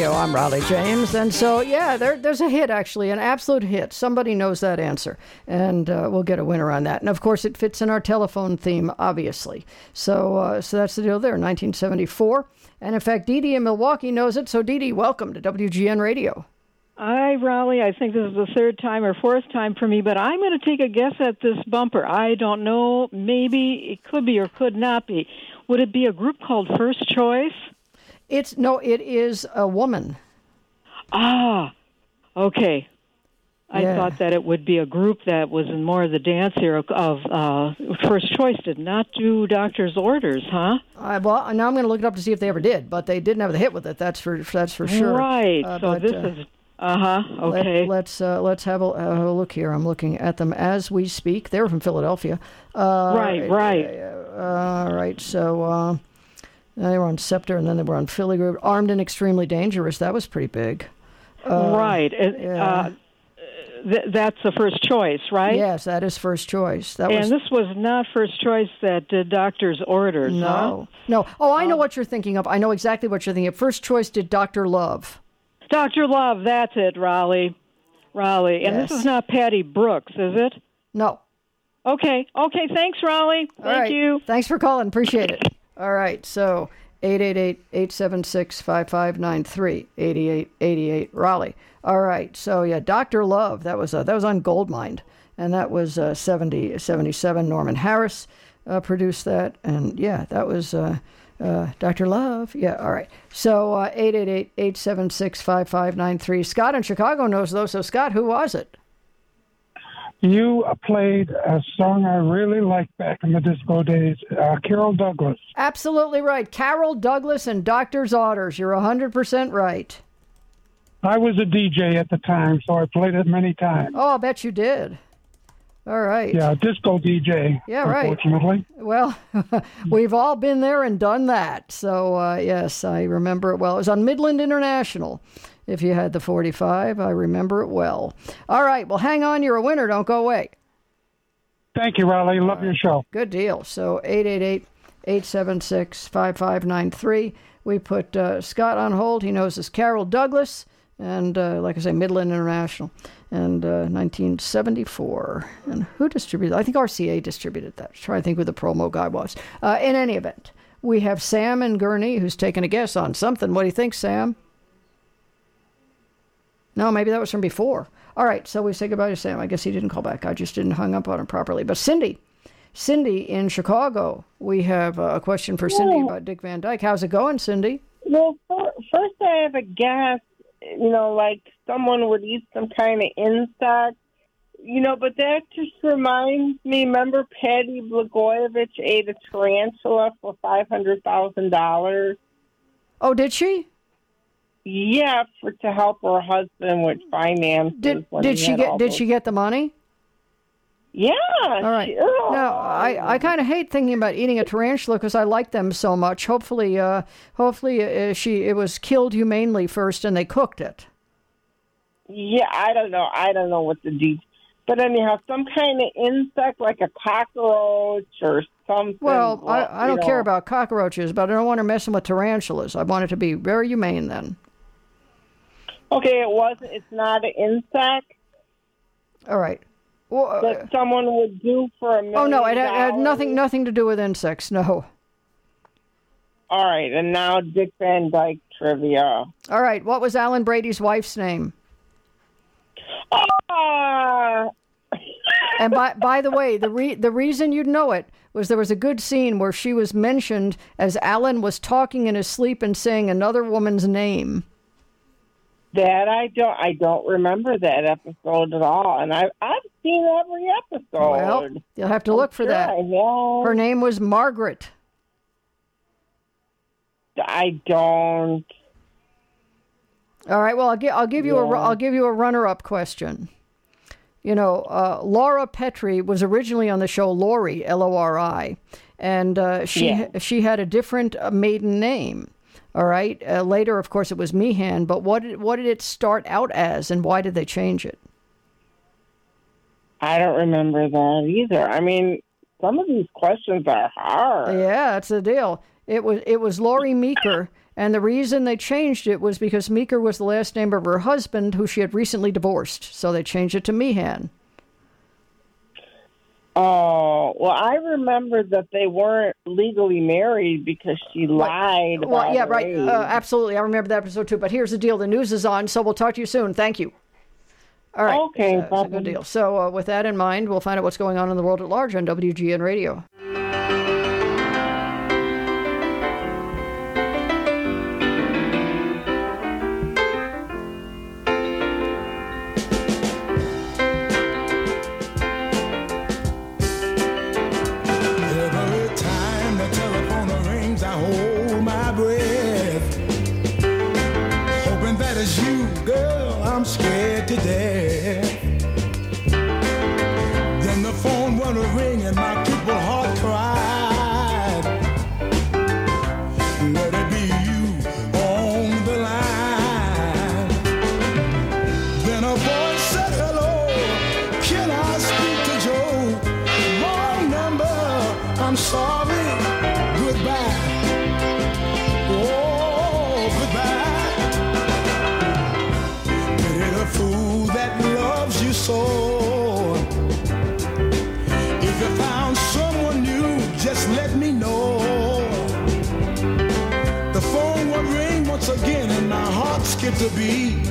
Radio. I'm Raleigh James. And so, yeah, there's a hit, actually, an absolute hit. Somebody knows that answer. And we'll get a winner on that. And, of course, it fits in our telephone theme, obviously. So that's the deal there, 1974. And, in fact, Dee Dee in Milwaukee knows it. So, Dee Dee, welcome to WGN Radio. Hi, Raleigh. I think this is the third time or fourth time for me, but I'm going to take a guess at this bumper. I don't know. Maybe it could be or could not be. Would it be a group called First Choice? It is a woman. Ah, okay. I thought that it would be a group that was in more of the dance era of First Choice. Did not do Doctor's Orders, huh? Well, now I'm going to look it up to see if they ever did, but they didn't have the hit with it. That's for sure. Right. So this is. Okay. Let's have a look here. I'm looking at them as we speak. They were from Philadelphia. Right. Right. So they were on Scepter, and then they were on Philly Group. Armed and Extremely Dangerous. That was pretty big. Right. That's the First Choice, right? Yes, that is First Choice. This was not First Choice that did Doctor's Orders, No. huh? No. Oh, I know what you're thinking of. I know exactly what you're thinking of. First Choice did Dr. Love. Dr. Love, that's it, Raleigh. And Yes. this is not Patty Brooks, is it? No. Okay, thanks, Raleigh. Thank you. Thanks for calling. Appreciate it. All right, so 888-876-5593, 8888 Raleigh. All right, so yeah, Dr. Love, that was on Goldmine, and that was 77. Norman Harris produced that, and yeah, that was Dr. Love. Yeah, all right. So 888-876-5593. Scott in Chicago knows those. So Scott, who was it? You played a song I really liked back in the disco days, Carol Douglas. Absolutely right. Carol Douglas and Doctor's Orders. You're 100% right. I was a DJ at the time, so I played it many times. Oh, I bet you did. All right. Yeah, disco DJ. Yeah, right. Unfortunately. Well, we've all been there and done that. So, yes, I remember it well. It was on Midland International. If you had the 45, I remember it well. All right. Well, hang on. You're a winner. Don't go away. Thank you, Raleigh. Love your show. Good deal. So 888-876-5593. We put Scott on hold. He knows this Carol Douglas. And like I say, Midland International. And 1974. And who distributed? I think RCA distributed that. Try to think who the promo guy was. In any event, we have Sam in Gurney who's taking a guess on something. What do you think, Sam? No, maybe that was from before. All right, so we say goodbye to Sam. I guess he didn't call back. I just didn't hang up on him properly. But Cindy in Chicago, we have a question for Cindy about Dick Van Dyke. How's it going, Cindy? Well, first I have a guess, like someone would eat some kind of insect, but that just reminds me, remember Patty Blagojevich ate a tarantula for $500,000? Oh, did she? Yeah, to help her husband with finances. Did she get the money? Yeah. All right. Now, I kind of hate thinking about eating a tarantula because I like them so much. Hopefully, it was killed humanely first and they cooked it. Yeah, I don't know what the details. But anyhow, some kind of insect like a cockroach or something. Well, I don't care about cockroaches, but I don't want her messing with tarantulas. I want it to be very humane then. Okay, it's not an insect? All right. Well, that someone would do for $1 million? Oh, no, it had nothing to do with insects, no. All right, and now Dick Van Dyke trivia. All right, what was Alan Brady's wife's name? And by the way, the reason you'd know it was there was a good scene where she was mentioned as Alan was talking in his sleep and saying another woman's name. That I don't remember that episode at all, and I've seen every episode. Well, you'll have to look for that. Her name was Margaret. I don't. All right. Well, I'll give you a runner-up question. Laura Petrie was originally on the show Lori, Lori, and she had a different maiden name. All right. Later, of course, it was Meehan. But what did it start out as, and why did they change it? I don't remember that either. I mean, some of these questions are hard. Yeah, that's the deal. It was Laurie Meeker, And the reason they changed it was because Meeker was the last name of her husband, who she had recently divorced. So they changed it to Meehan. Oh, well, I remember that they weren't legally married because she lied about yeah, her right. age. Absolutely. I remember that episode too. But here's the deal. The news is on, so we'll talk to you soon. Thank you. All right. Okay, that's a good deal. So with that in mind, we'll find out what's going on in the world at large on WGN Radio. I'm scared to death. Then the phone went a ring and my crippled heart cried. Let it be you on the line. Then a voice said, hello, can I speak to Joe? Wrong number, I'm sorry, goodbye. Fool that loves you so. If you found someone new, just let me know. The phone would ring once again and my heart skipped a beat.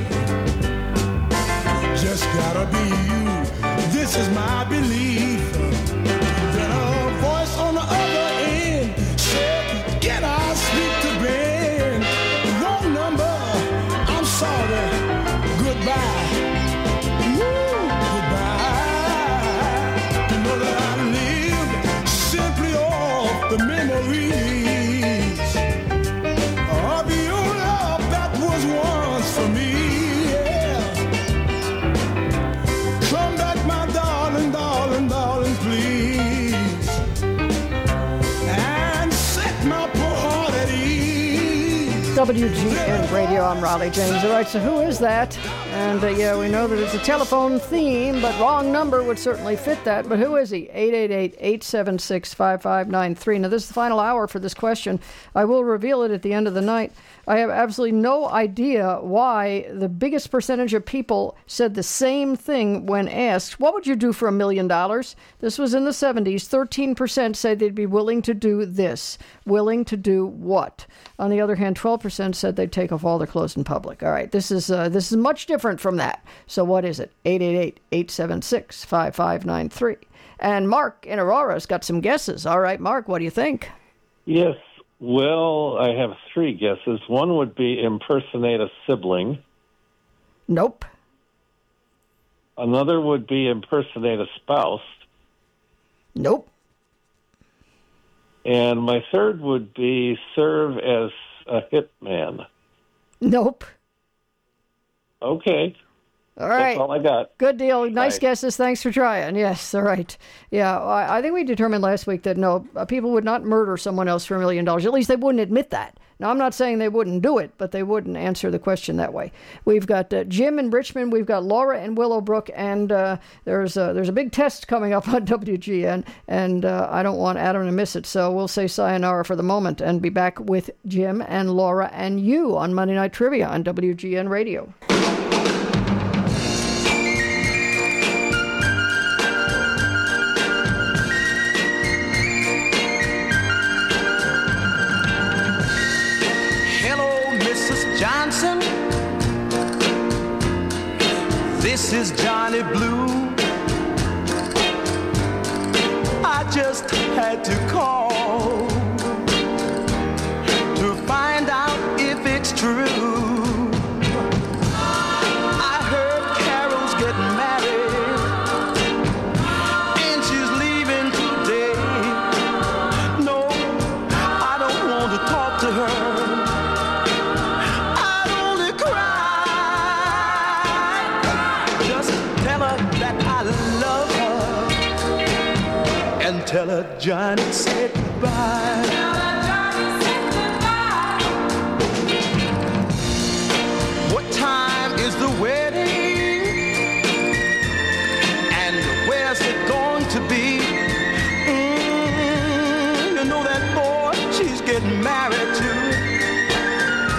Just gotta be you, this is my belief. Then a voice on the other end said, can I speak to Ben? Wrong number, I'm sorry. Goodbye. Woo, goodbye. You know that I live simply off the memories of your love that was once for me. Yeah. Come back, my darling, darling, darling, please. And set my poor heart at ease. WGN Radio, I'm Raleigh James. All right, so who is that? And yeah, we know that it's a telephone theme, but wrong number would certainly fit that. But who is he? 888-876-5593. Now, this is the final hour for this question. I will reveal it at the end of the night. I have absolutely no idea why the biggest percentage of people said the same thing when asked, what would you do for $1 million? This was in the 70s. 13% said they'd be willing to do this. Willing to do what? On the other hand, 12% said they'd take off all their clothes in public. All right, this is much different from that. So what is it? 888-876-5593. And Mark in Aurora's got some guesses. All right, Mark, what do you think? Yes. Well, I have 3 guesses. One would be impersonate a sibling. Nope. Another would be impersonate a spouse. Nope. And my third would be serve as a hitman. Nope. Okay. All right. That's all I got. Good deal. Nice Bye. guesses. Thanks for trying. Yes, all right. Yeah, I think we determined last week that no, people would not murder someone else for $1 million. At least they wouldn't admit that. Now, I'm not saying they wouldn't do it, but they wouldn't answer the question that way. We've got Jim in Richmond. We've got Laura in Willowbrook, and there's a big test coming up on WGN, and I don't want Adam to miss it. So we'll say sayonara for the moment and be back with Jim and Laura and you on Monday Night Trivia on WGN Radio. Johnson, this is Johnny Blue. I just had to call to find out if it's true. I heard Carol's getting married and she's leaving today. No, I don't want to talk to her. Tell her Johnny said goodbye. Tell her Johnny said goodbye. What time is the wedding? And where's it going to be? You know that boy she's getting married to.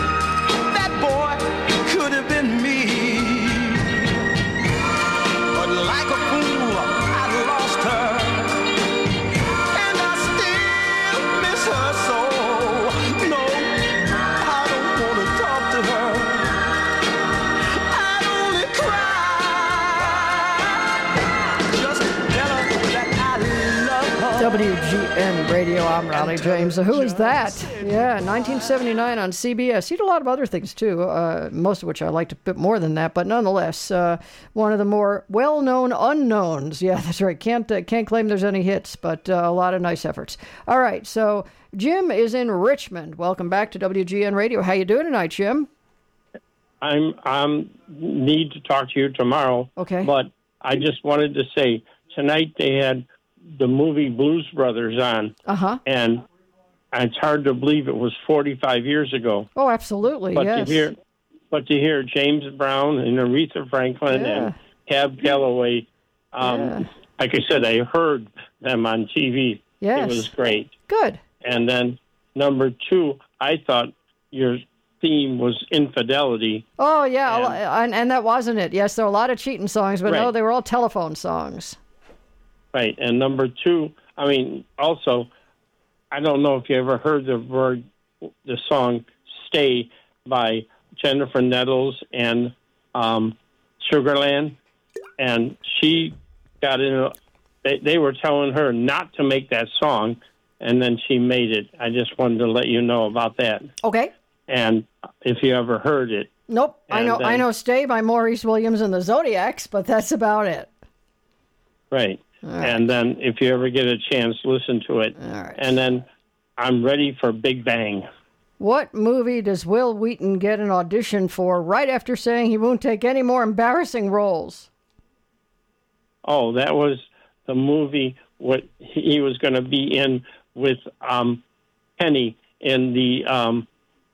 WGN Radio, I'm Raleigh James. So who is that? Yeah, 1979 on CBS. He did a lot of other things, too, most of which I liked a bit more than that, but nonetheless, one of the more well-known unknowns. Yeah, that's right. Can't claim there's any hits, but a lot of nice efforts. All right, so Jim is in Richmond. Welcome back to WGN Radio. How you doing tonight, Jim? I'm need to talk to you tomorrow. Okay. But I just wanted to say, tonight they had the movie Blues Brothers on. Uh-huh. And it's hard to believe it was 45 years ago. Oh, absolutely, But yes. to hear James Brown and Aretha Franklin and Cab Calloway, like I said, I heard them on TV. Yes. It was great. Good. And then number 2, I thought your theme was infidelity. Oh, yeah, and that wasn't it. Yes, there were a lot of cheating songs, but no, Right. they were all telephone songs. Right. And number 2, I mean, also, I don't know if you ever heard the song Stay by Jennifer Nettles and Sugarland. And she got in, they were telling her not to make that song, and then she made it. I just wanted to let you know about that. Okay. And if you ever heard it. Nope. And I know Stay by Maurice Williams and the Zodiacs, but that's about it. Right. And then if you ever get a chance, listen to it. All right. And then I'm ready for Big Bang. What movie does Will Wheaton get an audition for right after saying he won't take any more embarrassing roles? Oh, that was the movie what he was going to be in with Penny in the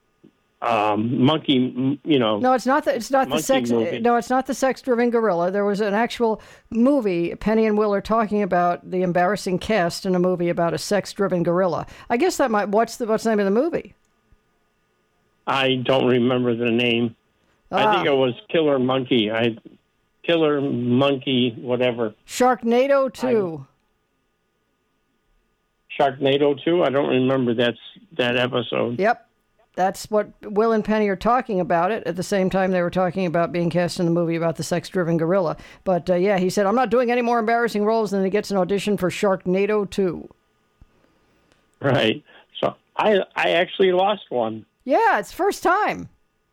monkey, No, it's not the sex. movie. No, it's not the sex-driven gorilla. There was an actual movie. Penny and Will are talking about the embarrassing cast in a movie about a sex-driven gorilla. I guess that might. What's the name of the movie? I don't remember the name. I think it was Killer Monkey. Killer Monkey, whatever. Sharknado 2. Sharknado 2? I don't remember that episode. Yep. That's what Will and Penny are talking about it. At the same time, they were talking about being cast in the movie about the sex-driven gorilla. But, he said, I'm not doing any more embarrassing roles, and he gets an audition for Sharknado 2. Right. So I actually lost one. Yeah, it's first time.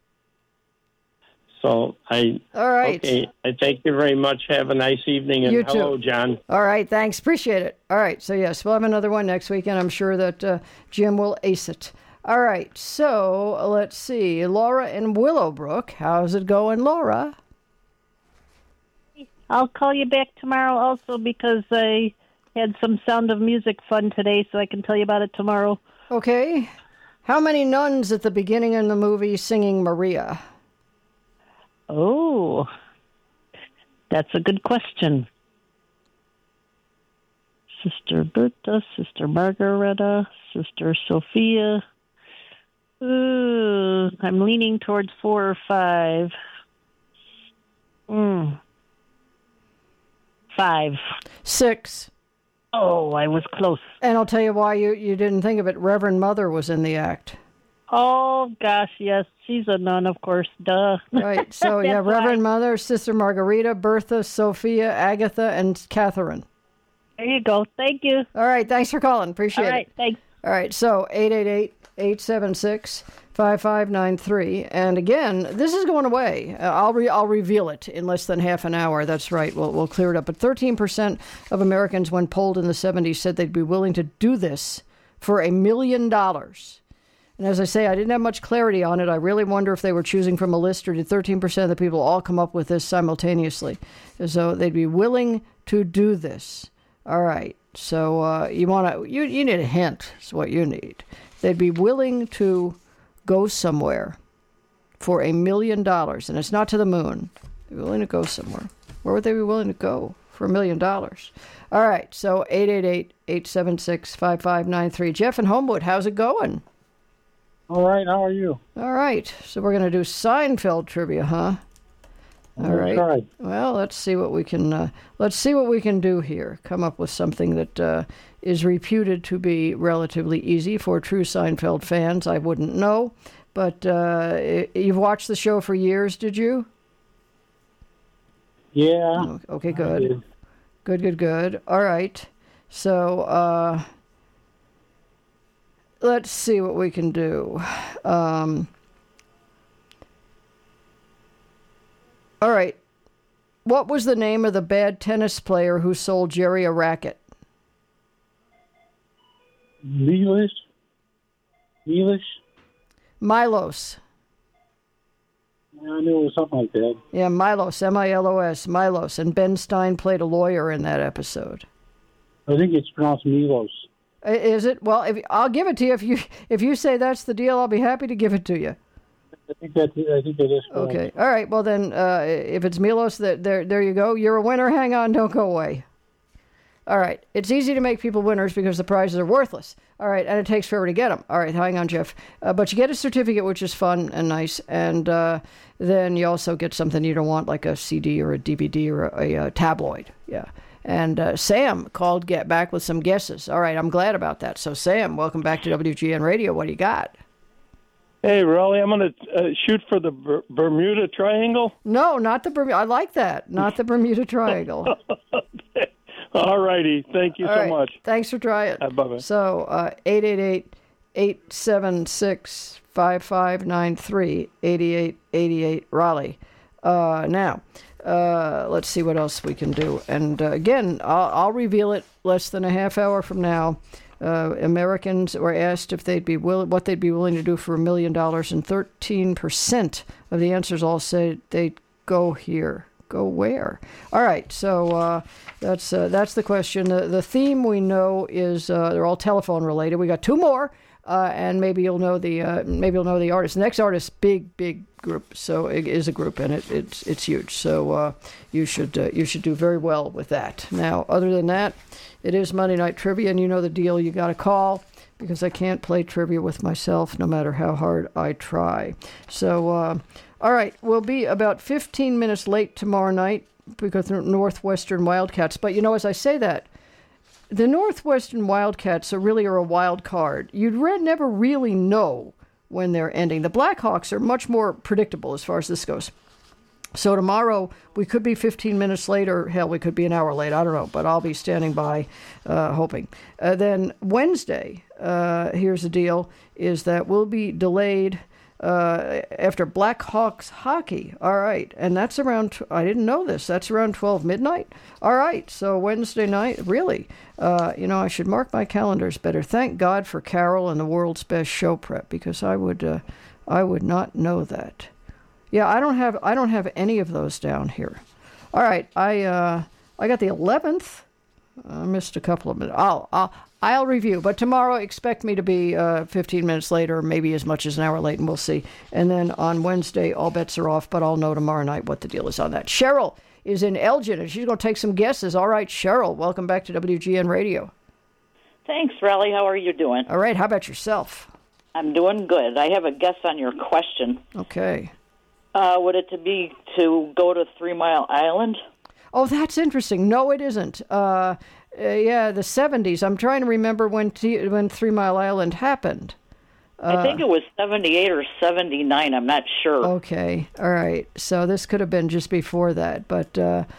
So All right. Okay. I thank you very much. Have a nice evening, and You too. hello, John. All right, thanks. Appreciate it. All right, so yes, we'll have another one next week, and I'm sure that Jim will ace it. All right, so let's see. Laura in Willowbrook. How's it going, Laura? I'll call you back tomorrow also because I had some Sound of Music fun today, so I can tell you about it tomorrow. Okay. How many nuns at the beginning in the movie singing Maria? Oh, that's a good question. Sister Bertha, Sister Margareta, Sister Sophia. Ooh, I'm leaning towards 4 or 5. 5. 6. Oh, I was close. And I'll tell you why you didn't think of it. Reverend Mother was in the act. Oh, gosh, yes. She's a nun, of course. Duh. Right. So, yeah, Reverend Mother, Sister Margarita, Bertha, Sophia, Agatha, and Catherine. There you go. Thank you. All right. Thanks for calling. Appreciate it. All right. Thanks. All right. So, 888-876-5593. And again, this is going away. I'll reveal it in less than half an hour. That's right. We'll clear it up. But 13% of Americans, when polled in the 70s, said they'd be willing to do this for $1 million. And as I say, I didn't have much clarity on it. I really wonder if they were choosing from a list, or did 13% of the people all come up with this simultaneously? So they'd be willing to do this. All right. So you need a hint. Is what you need. They'd be willing to go somewhere for $1 million, and it's not to the moon. They're willing to go somewhere. Where would they be willing to go for $1 million? All right. So 888-876-5593. Jeff in Homewood, how's it going? All right, how are you? All right, so we're going to do Seinfeld trivia, huh? All right. Right. Well, let's see what we can do here. Come up with something that is reputed to be relatively easy for true Seinfeld fans. I wouldn't know, but you've watched the show for years, did you? Yeah. Okay, good. Good. All right. So let's see what we can do. All right. What was the name of the bad tennis player who sold Jerry a racket? Milos? Milos. I knew it was something like that. Yeah, Milos, M-I-L-O-S, Milos. And Ben Stein played a lawyer in that episode. I think it's pronounced Milos. Is it? Well, I'll give it to you. If you say that's the deal, I'll be happy to give it to you. I think that is correct. Okay. All right. Well, then, if it's Milos, there you go. You're a winner. Hang on. Don't go away. All right. It's easy to make people winners because the prizes are worthless. All right. And it takes forever to get them. All right. Hang on, Jeff. But you get a certificate, which is fun and nice. And then you also get something you don't want, like a CD or a DVD or a tabloid. Yeah. And Sam called Get Back with some guesses. All right. I'm glad about that. So, Sam, welcome back to WGN Radio. What do you got? Hey, Raleigh, I'm going to shoot for the Bermuda Triangle. No, not the Bermuda. I like that. Not the Bermuda Triangle. All righty. Thank you so much. Thanks for trying. Bye-bye. So, 888-876-5593, 8888 Raleigh. Now, let's see what else we can do. And again, I'll reveal it less than a half hour from now. Americans were asked if what they'd be willing to do for $1 million, and 13% of the answers all said they'd go here. Go where? All right, so that's the question. The theme we know is they're all telephone related. We got two more, and maybe you'll know the artist. The next artist, big group. So it is a group, and it's huge. So you should do very well with that. Now, other than that, it is Monday Night Trivia, and you know the deal. You got to call, because I can't play trivia with myself no matter how hard I try. So, all right, we'll be about 15 minutes late tomorrow night because of Northwestern Wildcats. But, as I say that, the Northwestern Wildcats are a wild card. You'd never really know when they're ending. The Blackhawks are much more predictable as far as this goes. So tomorrow, we could be 15 minutes late, or hell, we could be an hour late. I don't know, but I'll be standing by hoping. Then Wednesday, here's the deal, is that we'll be delayed after Blackhawks hockey. All right, and that's around, I didn't know this, that's around 12 midnight. All right, so Wednesday night, really, I should mark my calendars better. Thank God for Carol and the World's Best Show Prep, because I would not know that. Yeah, I don't have any of those down here. All right, I got the 11th. I missed a couple of minutes. I'll review, but tomorrow expect me to be 15 minutes late, or maybe as much as an hour late, and we'll see. And then on Wednesday, all bets are off, but I'll know tomorrow night what the deal is on that. Cheryl is in Elgin, and she's going to take some guesses. All right, Cheryl, welcome back to WGN Radio. Thanks, Raleigh. How are you doing? All right, how about yourself? I'm doing good. I have a guess on your question. Okay. Would it be to go to 3 Mile Island? Oh, that's interesting. No, it isn't. The 70s. I'm trying to remember when 3 Mile Island happened. I think it was 78 or 79. I'm not sure. Okay. All right. So this could have been just before that. But,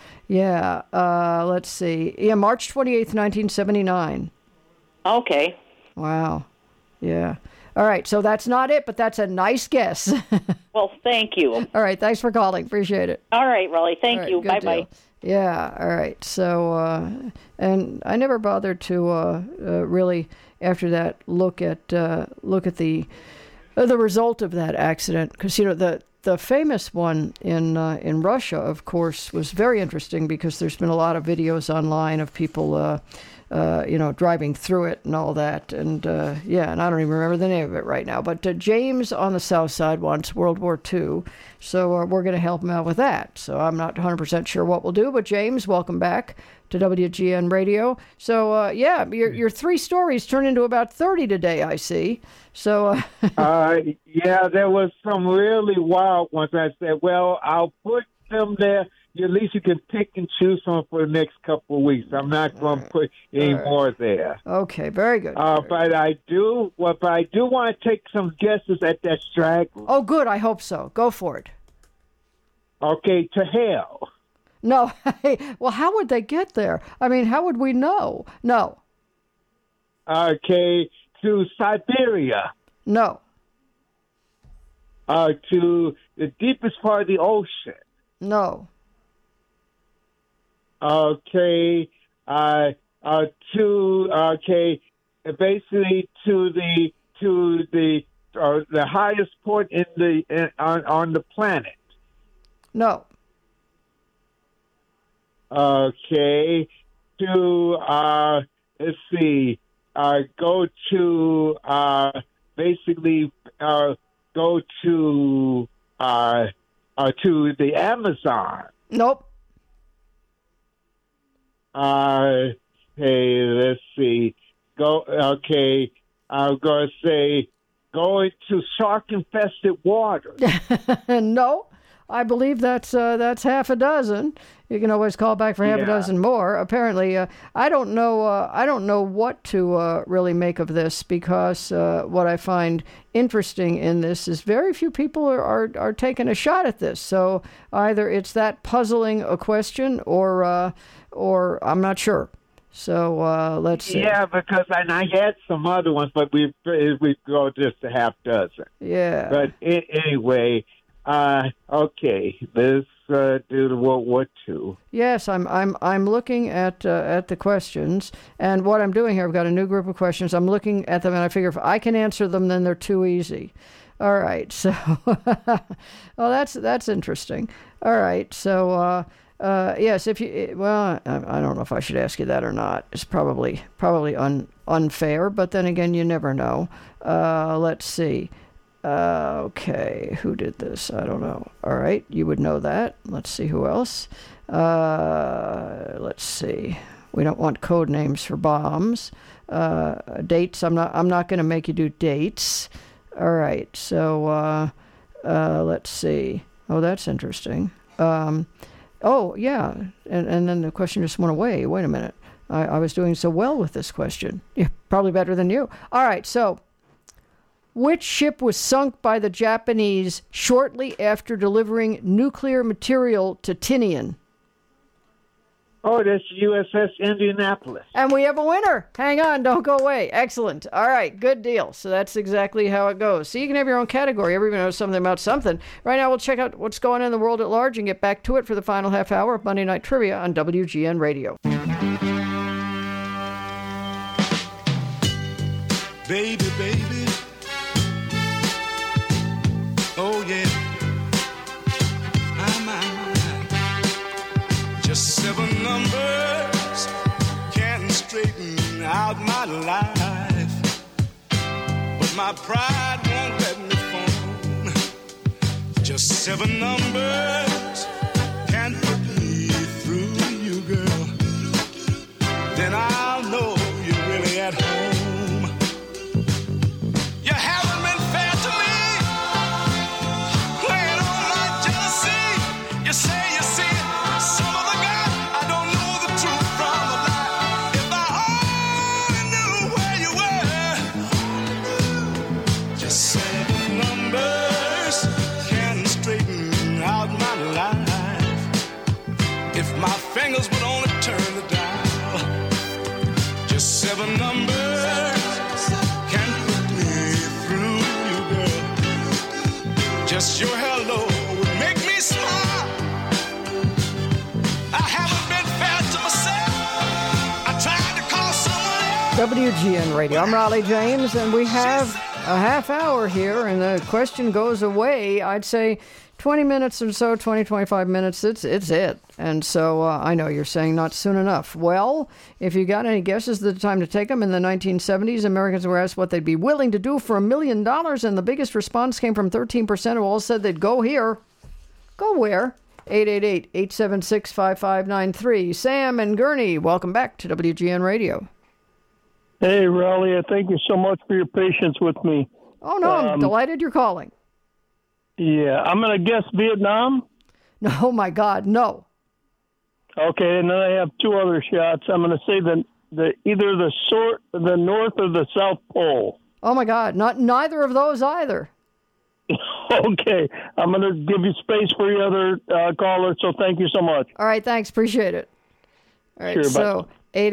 let's see. Yeah, March 28th, 1979. Okay. Wow. Yeah. All right, so that's not it, but that's a nice guess. Well, thank you. All right, thanks for calling. Appreciate it. All right, Raleigh, thank you. Bye-bye. Yeah, all right. So, and I never bothered to really, after that, look at the result of that accident, because the famous one in Russia, of course, was very interesting, because there's been a lot of videos online of people driving through it and all that. And, and I don't even remember the name of it right now. But James on the South Side wants World War II, so we're going to help him out with that. So I'm not 100% sure what we'll do. But, James, welcome back to WGN Radio. So, your 3 stories turned into about 30 today, I see. So, there was some really wild ones. I said, well, I'll put them there. At least you can pick and choose from for the next couple of weeks. I'm not going to put any more there. Okay, very good. But I do want to take some guesses at that strike. Oh, good. I hope so. Go for it. Okay, to hell. No. Well, how would they get there? I mean, how would we know? No. Okay, to Siberia. No. To the deepest part of the ocean. No. Okay, basically to the highest point on the planet. No. Okay, to let's see, go to basically go to the Amazon. Nope. Hey, let's see. I'm going to say going to shark-infested water. No, I believe that's half a dozen. You can always call back for half a dozen more. Apparently, I don't know what to really make of this, because what I find interesting in this is very few people are taking a shot at this. So either it's that puzzling a question, or I'm not sure. So let's see. Yeah, because I had some other ones, but we go just a half dozen. Yeah. But anyway, okay, let's do the World War II. Yes, I'm looking at the questions, and what I'm doing here, I've got a new group of questions. I'm looking at them, and I figure if I can answer them, then they're too easy. All right, so well, that's interesting. All right, so yes, if you I don't know if I should ask you that or not. It's probably unfair, but then again, you never know. Let's see. Okay, who did this? I don't know. All right, you would know that. Let's see who else. Let's see. We don't want code names for bombs. Dates. I'm not going to make you do dates. All right. So let's see. Oh, that's interesting. Oh yeah, and then the question just went away. Wait a minute. I was doing so well with this question. Yeah, probably better than you. All right. So, which ship was sunk by the Japanese shortly after delivering nuclear material to Tinian? Oh, that's USS Indianapolis. And we have a winner. Hang on, don't go away. Excellent. All right, good deal. So that's exactly how it goes. So you can have your own category. Everyone knows something about something. Right now, we'll check out what's going on in the world at large and get back to it for the final half hour of Monday Night Trivia on WGN Radio. Baby, baby. Oh, yeah. Just 7 numbers can straighten out my life, but my pride won't let me phone. Just 7 numbers can put me through you, girl. Then I'll know you're really at home. You haven't been fair to me, playing on my jealousy. You say you see it, some of the guys, I don't know the truth from the lie. If I only knew where you were. Just 7 numbers can straighten out my life. If my fingers would only turn the dial. Just 7 numbers can put me through you, girl. Just your hello would make me smile. I haven't been fair to myself. I tried to call someone else. WGN Radio. I'm Raleigh James, and we have a half hour here, and the question goes away. I'd say 20 minutes or so, 20, 25 minutes, it's it. And so I know you're saying not soon enough. Well, if you got any guesses, the time to take them. In the 1970s, Americans were asked what they'd be willing to do for $1 million, and the biggest response came from 13% who all said they'd go here. Go where? 888-876-5593. Sam and Gurney, welcome back to WGN Radio. Hey, Raleigh, thank you so much for your patience with me. Oh, no, I'm delighted you're calling. Yeah, I'm going to guess Vietnam. No, oh, my God, no. Okay, and then I have 2 other shots. I'm going to say either the North or the South Pole. Oh, my God, neither of those either. Okay. I'm going to give you space for your other caller, so thank you so much. All right, thanks. Appreciate it. All right, Sure, so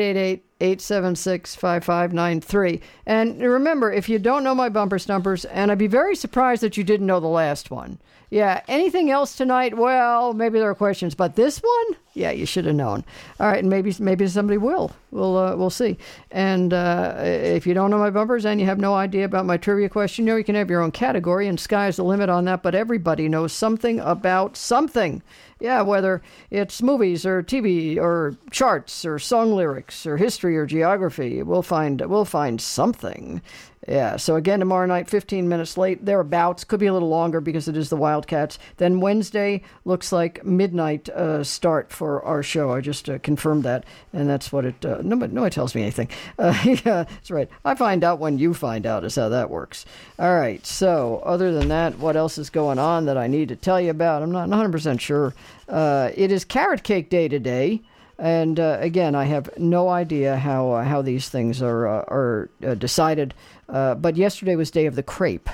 888-876-5593. And remember, if you don't know my bumper stumpers, and I'd be very surprised that you didn't know the last one. Yeah, anything else tonight? Well, maybe there are questions, but this one? Yeah, you should have known. All right, and maybe somebody will. We'll see. And if you don't know my bumpers and you have no idea about my trivia question, you can have your own category, and sky's the limit on that, but everybody knows something about something. Yeah, whether it's movies or TV or charts or song lyrics or history or geography, we'll find something. Yeah, so again, tomorrow night, 15 minutes late, thereabouts. Could be a little longer because it is the Wildcats. Then Wednesday looks like midnight start for our show. I just confirmed that, and that's what it... Nobody tells me anything. Yeah, that's right. I find out when you find out is how that works. All right, so other than that, what else is going on that I need to tell you about? I'm not 100% sure. It is Carrot Cake Day today. And again, I have no idea how these things are decided. But yesterday was Day of the Crepe.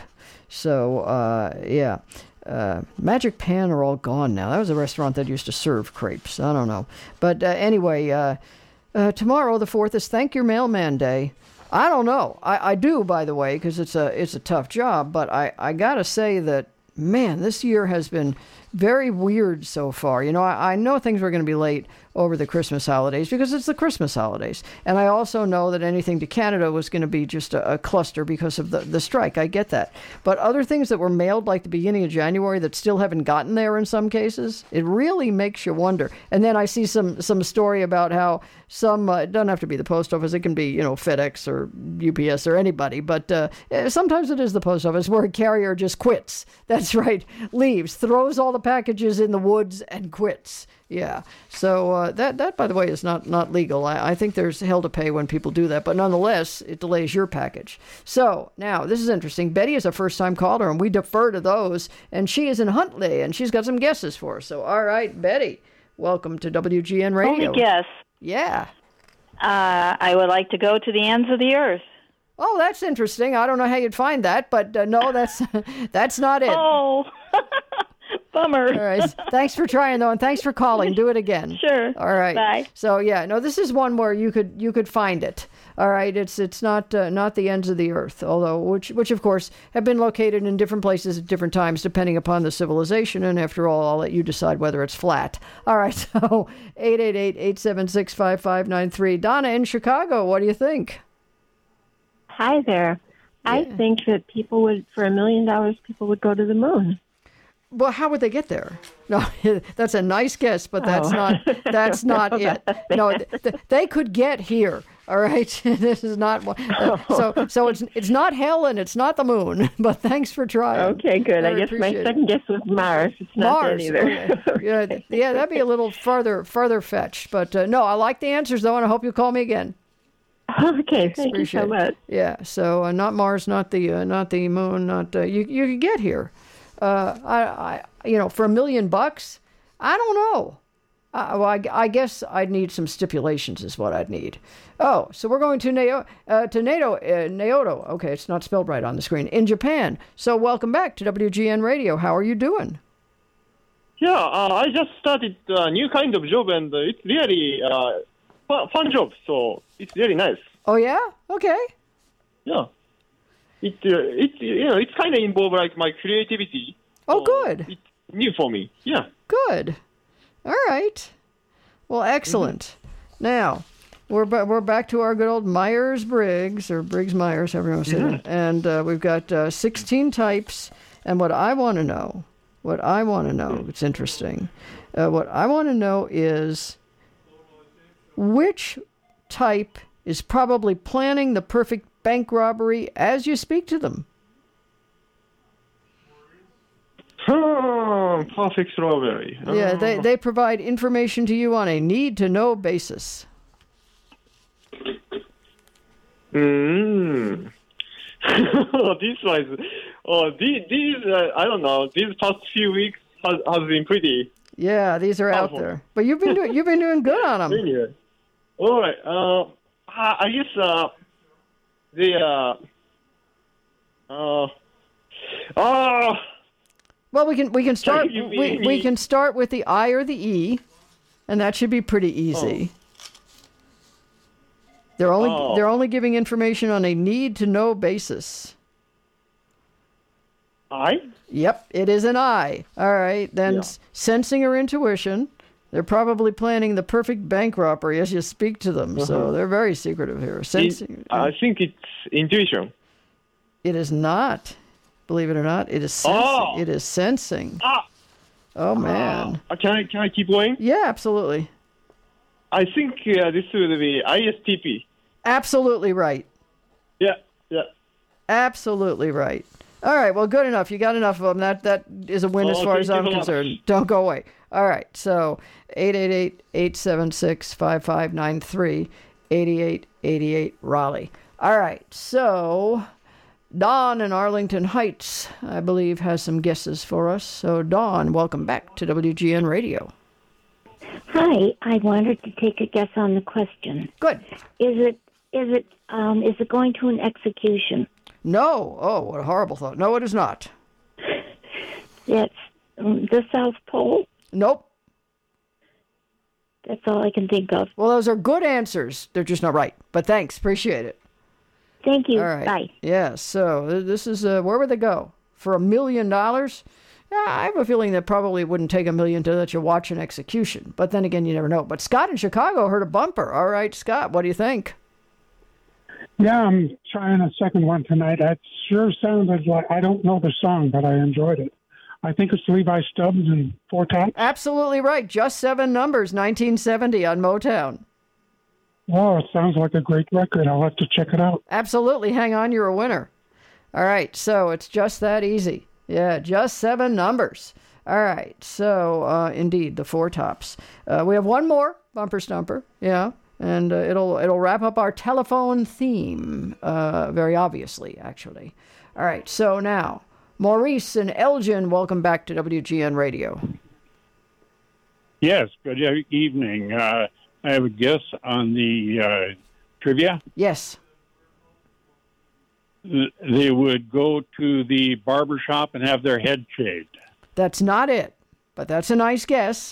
So, yeah. Magic Pan are all gone now. That was a restaurant that used to serve crepes. I don't know. But anyway, tomorrow, the 4th, is Thank Your Mailman Day. I don't know. I do, by the way, because it's a tough job. But I got to say that, man, this year has been very weird so far. I know things were going to be late over the Christmas holidays because it's the Christmas holidays. And I also know that anything to Canada was going to be just a cluster because of the strike. I get that. But other things that were mailed like the beginning of January that still haven't gotten there in some cases, it really makes you wonder. And then I see some story about how some, it doesn't have to be the post office, it can be, FedEx or UPS or anybody, but sometimes it is the post office where a carrier just quits. That's right, leaves, throws all the packages in the woods and quits. Yeah. So that, by the way, is not legal. I think there's hell to pay when people do that. But nonetheless, it delays your package. So now, this is interesting. Betty is a first-time caller, and we defer to those. And she is in Huntley, and she's got some guesses for us. So, all right, Betty, welcome to WGN Radio. Only guess. Yeah. I would like to go to the ends of the earth. Oh, that's interesting. I don't know how you'd find that, but no, that's not it. Oh, bummer. All right. Thanks for trying, though, and thanks for calling. Do it again. Sure. All right. Bye. So, yeah, no, this is one where you could find it. All right. It's not the ends of the earth, although which of course have been located in different places at different times depending upon the civilization. And after all, I'll let you decide whether it's flat. All right. So 888-876-5593. Donna in Chicago. What do you think? Hi there. Yeah. I think that people would, for $1 million, people would go to the moon. Well, how would they get there? No, that's a nice guess, but that's not it. No, they could get here. All right, this is not so it's not hell and it's not the moon. But thanks for trying. Okay, good. I guess my second guess was Mars. It's not that either. Okay. Yeah, that'd be a little farther fetched. But no, I like the answers though, and I hope you call me again. Okay, thank you so much. Yeah, so not Mars, not the moon, not you could get here. I for $1 million, I don't know. Well, I guess I'd need some stipulations is what I'd need. Oh, so we're going to Naoto. Okay, it's not spelled right on the screen. In Japan. So welcome back to WGN Radio. How are you doing? Yeah, I just started a new kind of job, and it's really fun job. So it's really nice. Oh yeah? Okay. Yeah. It's kind of involved like my creativity. Oh, good. It's new for me. Yeah. Good. All right. Well, excellent. Mm-hmm. Now, we're back to our good old Myers-Briggs, or Briggs-Myers, however you want to say it. And we've got 16 types. And what I want to know, it's interesting. What I want to know is which type is probably planning the perfect bank robbery as you speak to them. Perfect robbery. Yeah, they provide information to you on a need-to-know basis. This was, these I don't know. These past few weeks has been pretty. Yeah, these are powerful. Out there, but you've been doing good on them. Really? All right. I guess Well, we can start. We can start with the I or the E, and that should be pretty easy. They're only giving information on a need-to-know basis. I? Yep, it is an I. All right, then sensing or intuition. They're probably planning the perfect bank robbery as you speak to them, so they're very secretive here. Sensing. I think it's intuition. It is not. Believe it or not, it is sensing. It is sensing. Oh, man. Can I keep going? Yeah, absolutely. I think this would be ISTP. Absolutely right. Yeah. Absolutely right. All right, well, good enough. You got enough of them. That is a win as far as I'm concerned. Don't go away. All right, so 888-876-5593, 8888 Raleigh. All right, so Dawn in Arlington Heights, I believe, has some guesses for us. So, Dawn, welcome back to WGN Radio. Hi, I wanted to take a guess on the question. Good. Is it going to an execution? No. Oh, what a horrible thought. No, it is not. It's the South Pole? Nope. That's all I can think of. Well, those are good answers. They're just not right. But thanks. Appreciate it. Thank you. All right. Bye. Yeah, so this is, where would they go? For $1 million? Yeah, I have a feeling that probably wouldn't take $1 million to let you watch an execution. But then again, you never know. But Scott in Chicago heard a bumper. All right, Scott, what do you think? Yeah, I'm trying a second one tonight. It sure sounded like, I don't know the song, but I enjoyed it. I think it's Levi Stubbs and Four Tops. Absolutely right. Just 7 numbers, 1970 on Motown. Oh, it sounds like a great record. I'll have to check it out. Absolutely. Hang on, you're a winner. All right, so it's just that easy. Yeah, just 7 numbers. All right, so indeed, the Four Tops. We have one more bumper stumper. Yeah. And it'll wrap up our telephone theme, very obviously, actually. All right, so now, Maurice and Elgin, welcome back to WGN Radio. Yes, good evening. I have a guess on the trivia. Yes. They would go to the barbershop and have their head shaved. That's not it, but that's a nice guess.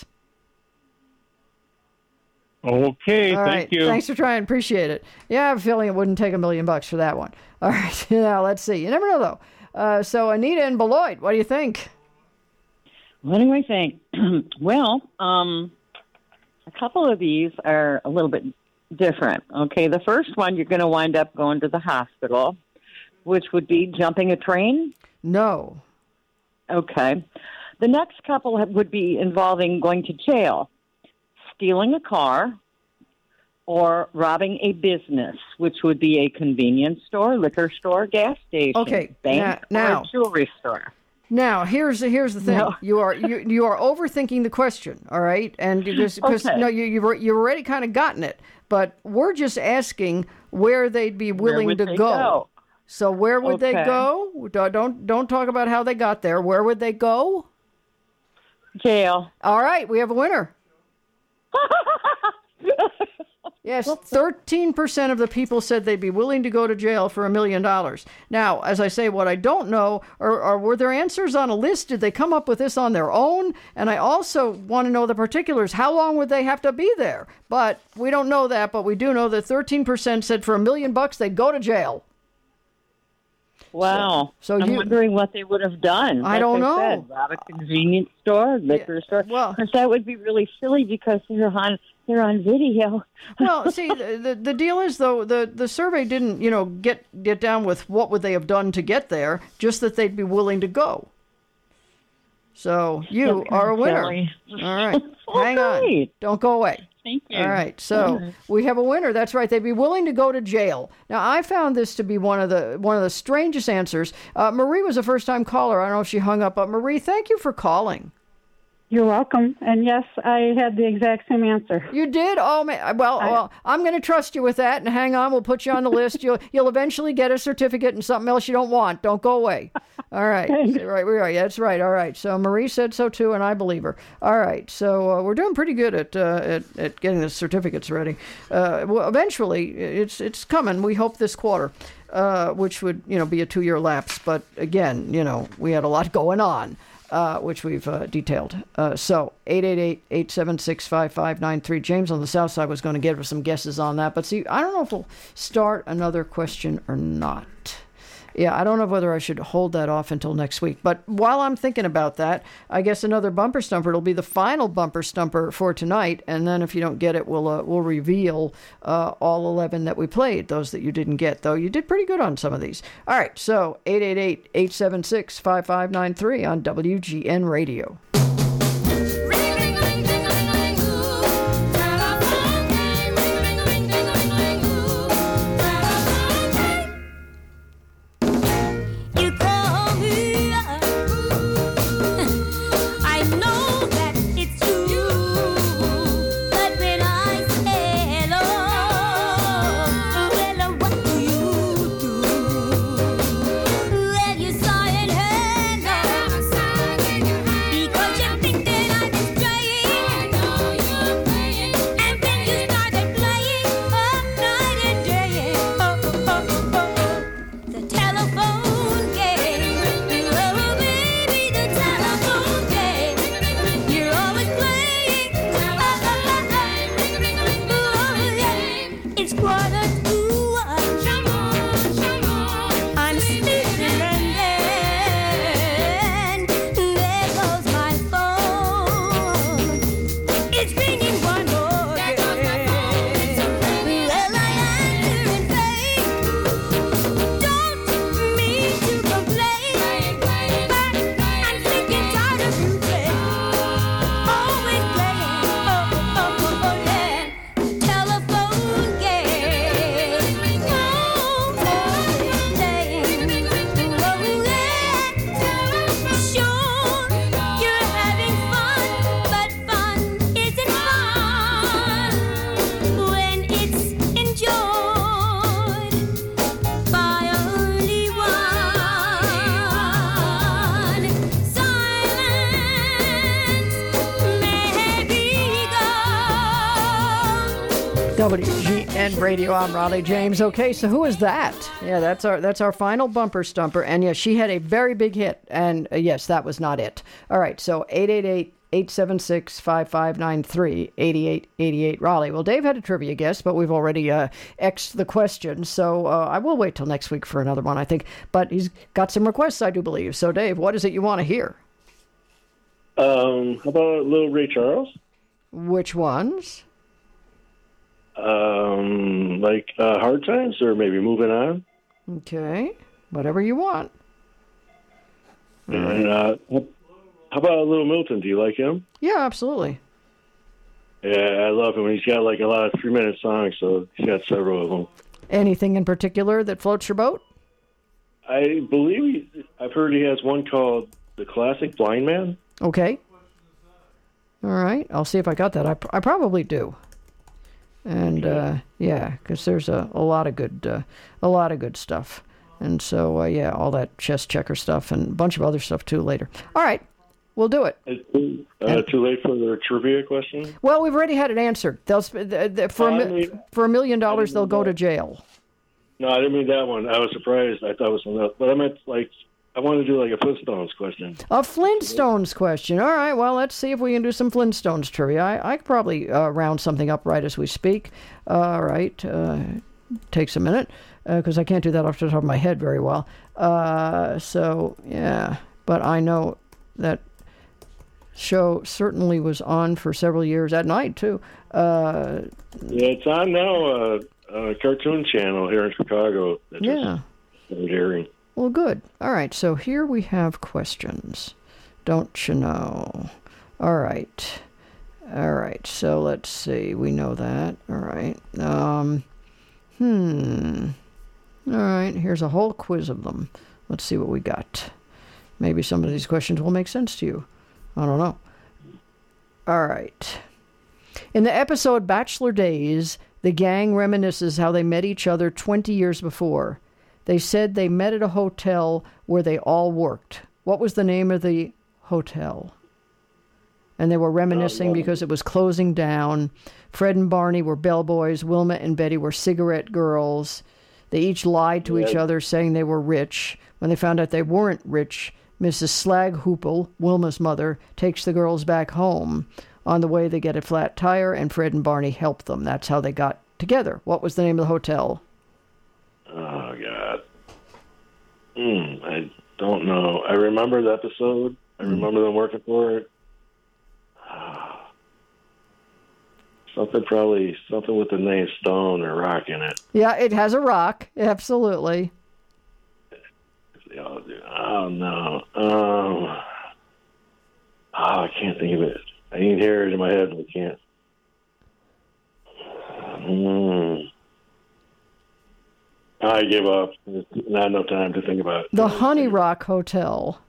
Okay, All thank right. you. Thanks for trying. Appreciate it. Yeah, I have a feeling it wouldn't take $1 million for that one. All right. Now, let's see. You never know, though. So, Anita and Beloit, what do you think? What do I think? Well, a couple of these are a little bit different. Okay, the first one, you're going to wind up going to the hospital, which would be jumping a train? No. Okay. The next couple would be involving going to jail. Stealing a car, or robbing a business, which would be a convenience store, liquor store, gas station, bank, now, or jewelry store. Now, here's the thing. No. You are overthinking the question, all right? And because no, you've already kind of gotten it, but we're just asking where they'd be willing to go. So where would they go? Don't talk about how they got there. Where would they go? Jail. All right, we have a winner. Yes, 13% of the people said they'd be willing to go to jail for $1 million. Now, as I say, what I don't know, or were their answers on a list? Did they come up with this on their own? And I also want to know the particulars. How long would they have to be there? But we don't know that, but we do know that 13% said for $1 million they'd go to jail. Wow. So I'm wondering what they would have done. I don't know. Said, rob a convenience store, liquor store. Well, because that would be really silly because they're on video. Well, see, the deal is, though, the survey didn't, get down with what would they have done to get there, just that they'd be willing to go. So you are a winner. Silly. All right. Hang on. Don't go away. Thank you. All right. So we have a winner. That's right. They'd be willing to go to jail. Now, I found this to be one of the strangest answers. Marie was a first-time caller. I don't know if she hung up, but Marie, thank you for calling. You're welcome. And yes, I had the exact same answer. You did? Oh, man. Well, I'm going to trust you with that. And hang on, we'll put you on the list. You'll eventually get a certificate and something else you don't want. Don't go away. All right. Right. That's right. All right. So Marie said so too, and I believe her. All right. So we're doing pretty good at getting the certificates ready. Well, eventually, it's coming. We hope this quarter, which would be a 2-year lapse. But again, we had a lot going on. which we've detailed. So 888-876-5593. James on the south side was going to give us some guesses on that. But see, I don't know if we'll start another question or not. Yeah, I don't know whether I should hold that off until next week. But while I'm thinking about that, I guess another bumper stumper. It'll be the final bumper stumper for tonight. And then if you don't get it, we'll reveal all 11 that we played, those that you didn't get, though. You did pretty good on some of these. All right, so 888-876-5593 on WGN Radio. WGN Radio, I'm Raleigh James. Okay, so who is that? Yeah, that's our final bumper stumper. And yes, she had a very big hit. And yes, that was not it. All right, so 888-876-5593, 8888 Raleigh. Well, Dave had a trivia guess, but we've already X'd the question. So I will wait till next week for another one, I think. But he's got some requests, I do believe. So, Dave, what is it you want to hear? How about Little Ray Charles? Which ones? Like Hard Times, or maybe Moving On. Okay, whatever you want. And how about Little Milton? Do you like him? Yeah, absolutely. Yeah, I love him. He's got like a lot of 3-minute songs, so he's got several of them. Anything in particular that floats your boat? I believe I've heard he has one called The Classic Blind Man. Okay. All right, I'll see if I got that. I probably do. And yeah, because there's a lot of good stuff, and so yeah, all that chess checker stuff and a bunch of other stuff too later. All right, we'll do it. Too late for the trivia question? Well, we've already had it answered. For $1 million, they'll go to jail. No, I didn't mean that one. I was surprised. I thought it was something else, but I meant like I want to do like a Flintstones question. A Flintstones question. All right, well, let's see if we can do some Flintstones trivia. I could probably round something up right as we speak. All right. Takes a minute because I can't do that off the top of my head very well. So, yeah. But I know that show certainly was on for several years at night, too. Yeah, it's on now, a cartoon channel here in Chicago. Yeah. Airing. Well, good. All right, so here we have questions. Don't you know? All right, so let's see. We know that. All right. All right, here's a whole quiz of them. Let's see what we got. Maybe some of these questions will make sense to you. I don't know. All right. In the episode Bachelor Days, the gang reminisces how they met each other 20 years before. They said they met at a hotel where they all worked. What was the name of the hotel? And they were reminiscing because it was closing down. Fred and Barney were bellboys. Wilma and Betty were cigarette girls. They each lied to each other, saying they were rich. When they found out they weren't rich, Mrs. Slaghoople, Wilma's mother, takes the girls back home. On the way, they get a flat tire, and Fred and Barney help them. That's how they got together. What was the name of the hotel? Oh, God. I don't know. I remember the episode. I remember them working for it. Something with the name Stone or Rock in it. Yeah, it has a rock. Absolutely. Oh, no. I can't think of it. I can hear it in my head, but I can't. I give up. There's not enough time to think about it. The Honey Rock Hotel.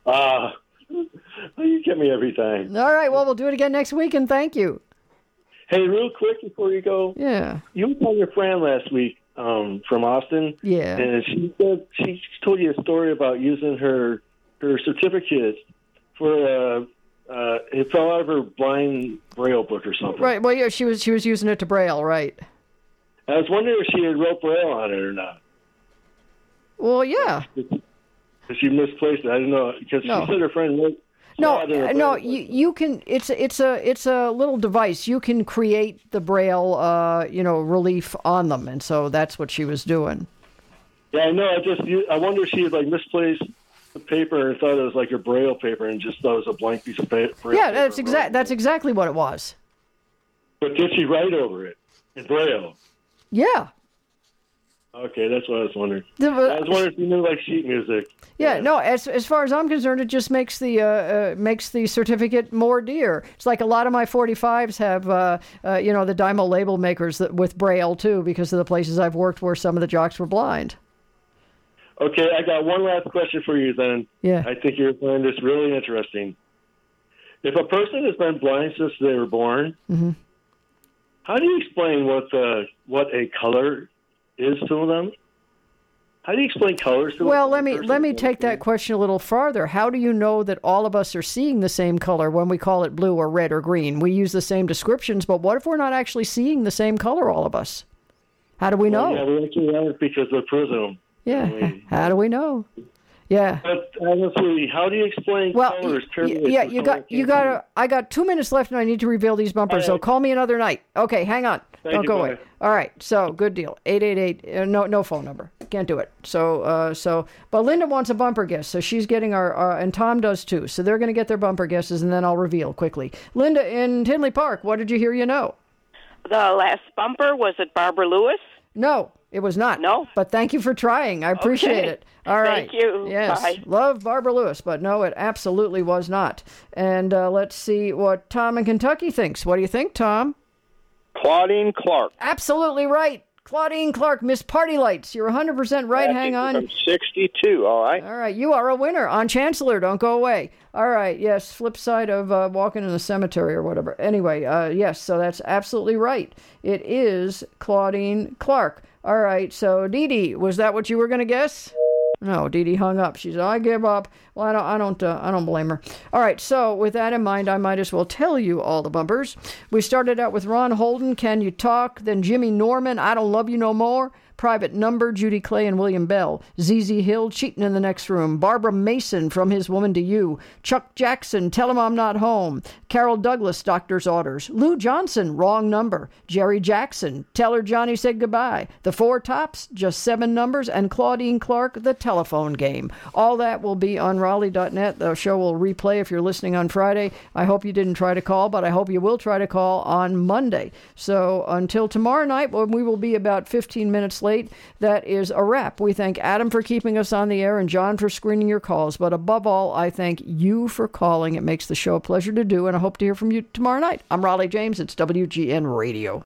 You get me every time. All right, well, we'll do it again next week, and thank you. Hey, real quick before you go. Yeah. You were telling your friend last week from Austin. Yeah. And she told you a story about using her certificate for it fell out of her blind Braille book or something. Right. Well, yeah, she was using it to Braille, right? I was wondering if she had wrote Braille on it or not. Well, yeah. If she misplaced it, I don't know because she said her friend wrote. No. You can. It's a little device. You can create the Braille, relief on them, and so that's what she was doing. Yeah, I know. I wonder if she had misplaced the paper and thought it was like her Braille paper and just thought it was a blank piece of paper. Yeah, that's exactly what it was. But did she write over it in Braille? Yeah. Okay, that's what I was wondering. I was wondering if you knew sheet music. Yeah, no. As far as I'm concerned, it just makes the certificate more dear. It's like a lot of my 45s have, the Dymo label makers with Braille too, because of the places I've worked where some of the jocks were blind. Okay, I got one last question for you then. Yeah. I think you're finding this really interesting. If a person has been blind since they were born, mm-hmm. How do you explain what a color is to them? How do you explain colors to them? Well, let me take that question a little farther. How do you know that all of us are seeing the same color when we call it blue or red or green? We use the same descriptions, but what if we're not actually seeing the same color, all of us? How do we know? Yeah, we actually have it because of prism. Yeah. How do we know? Yeah. But honestly, how do you explain colors? I got 2 minutes left, and I need to reveal these bumpers. So call me another night. Okay, hang on. Don't go away. All right. So good deal. 888. No phone number. Can't do it. But Linda wants a bumper guess, so she's getting our and Tom does too. So they're going to get their bumper guesses, and then I'll reveal quickly. Linda in Tinley Park. What did you hear? The last bumper, was it Barbara Lewis? No, it was not. No? But thank you for trying. I appreciate it. All right. Thank you. Yes. Bye. Love Barbara Lewis, but no, it absolutely was not. And let's see what Tom in Kentucky thinks. What do you think, Tom? Claudine Clark. Absolutely right. Claudine Clark, Miss Party Lights. You're 100% right. Hang on. From 62, all right. All right, you are a winner on Chancellor. Don't go away. All right, yes, flip side of walking in the cemetery or whatever. Anyway, yes, so that's absolutely right. It is Claudine Clark. All right, so Dee Dee, was that what you were going to guess? No, Dee Dee hung up. She said, "I give up." Well, I don't blame her. All right, so with that in mind, I might as well tell you all the bumpers. We started out with Ron Holden, "Can You Talk?" Then Jimmy Norman, "I Don't Love You No More." Private Number, Judy Clay and William Bell. ZZ Hill, "Cheatin' in the Next Room." Barbara Mason, "From His Woman to You." Chuck Jackson, "Tell Him I'm Not Home." Carol Douglas, "Doctor's Orders." Lou Johnson, "Wrong Number." Jerry Jackson, "Tell Her Johnny Said Goodbye." The Four Tops, "Just 7 Numbers." And Claudine Clark, "The Telephone Game." All that will be on Raleigh.net. The show will replay if you're listening on Friday. I hope you didn't try to call, but I hope you will try to call on Monday. So until tomorrow night, when we will be about 15 minutes late, that is a wrap. We thank Adam for keeping us on the air and John for screening your calls. But above all, I thank you for calling. It makes the show a pleasure to do, and I hope to hear from you tomorrow night. I'm Raleigh James. It's WGN Radio.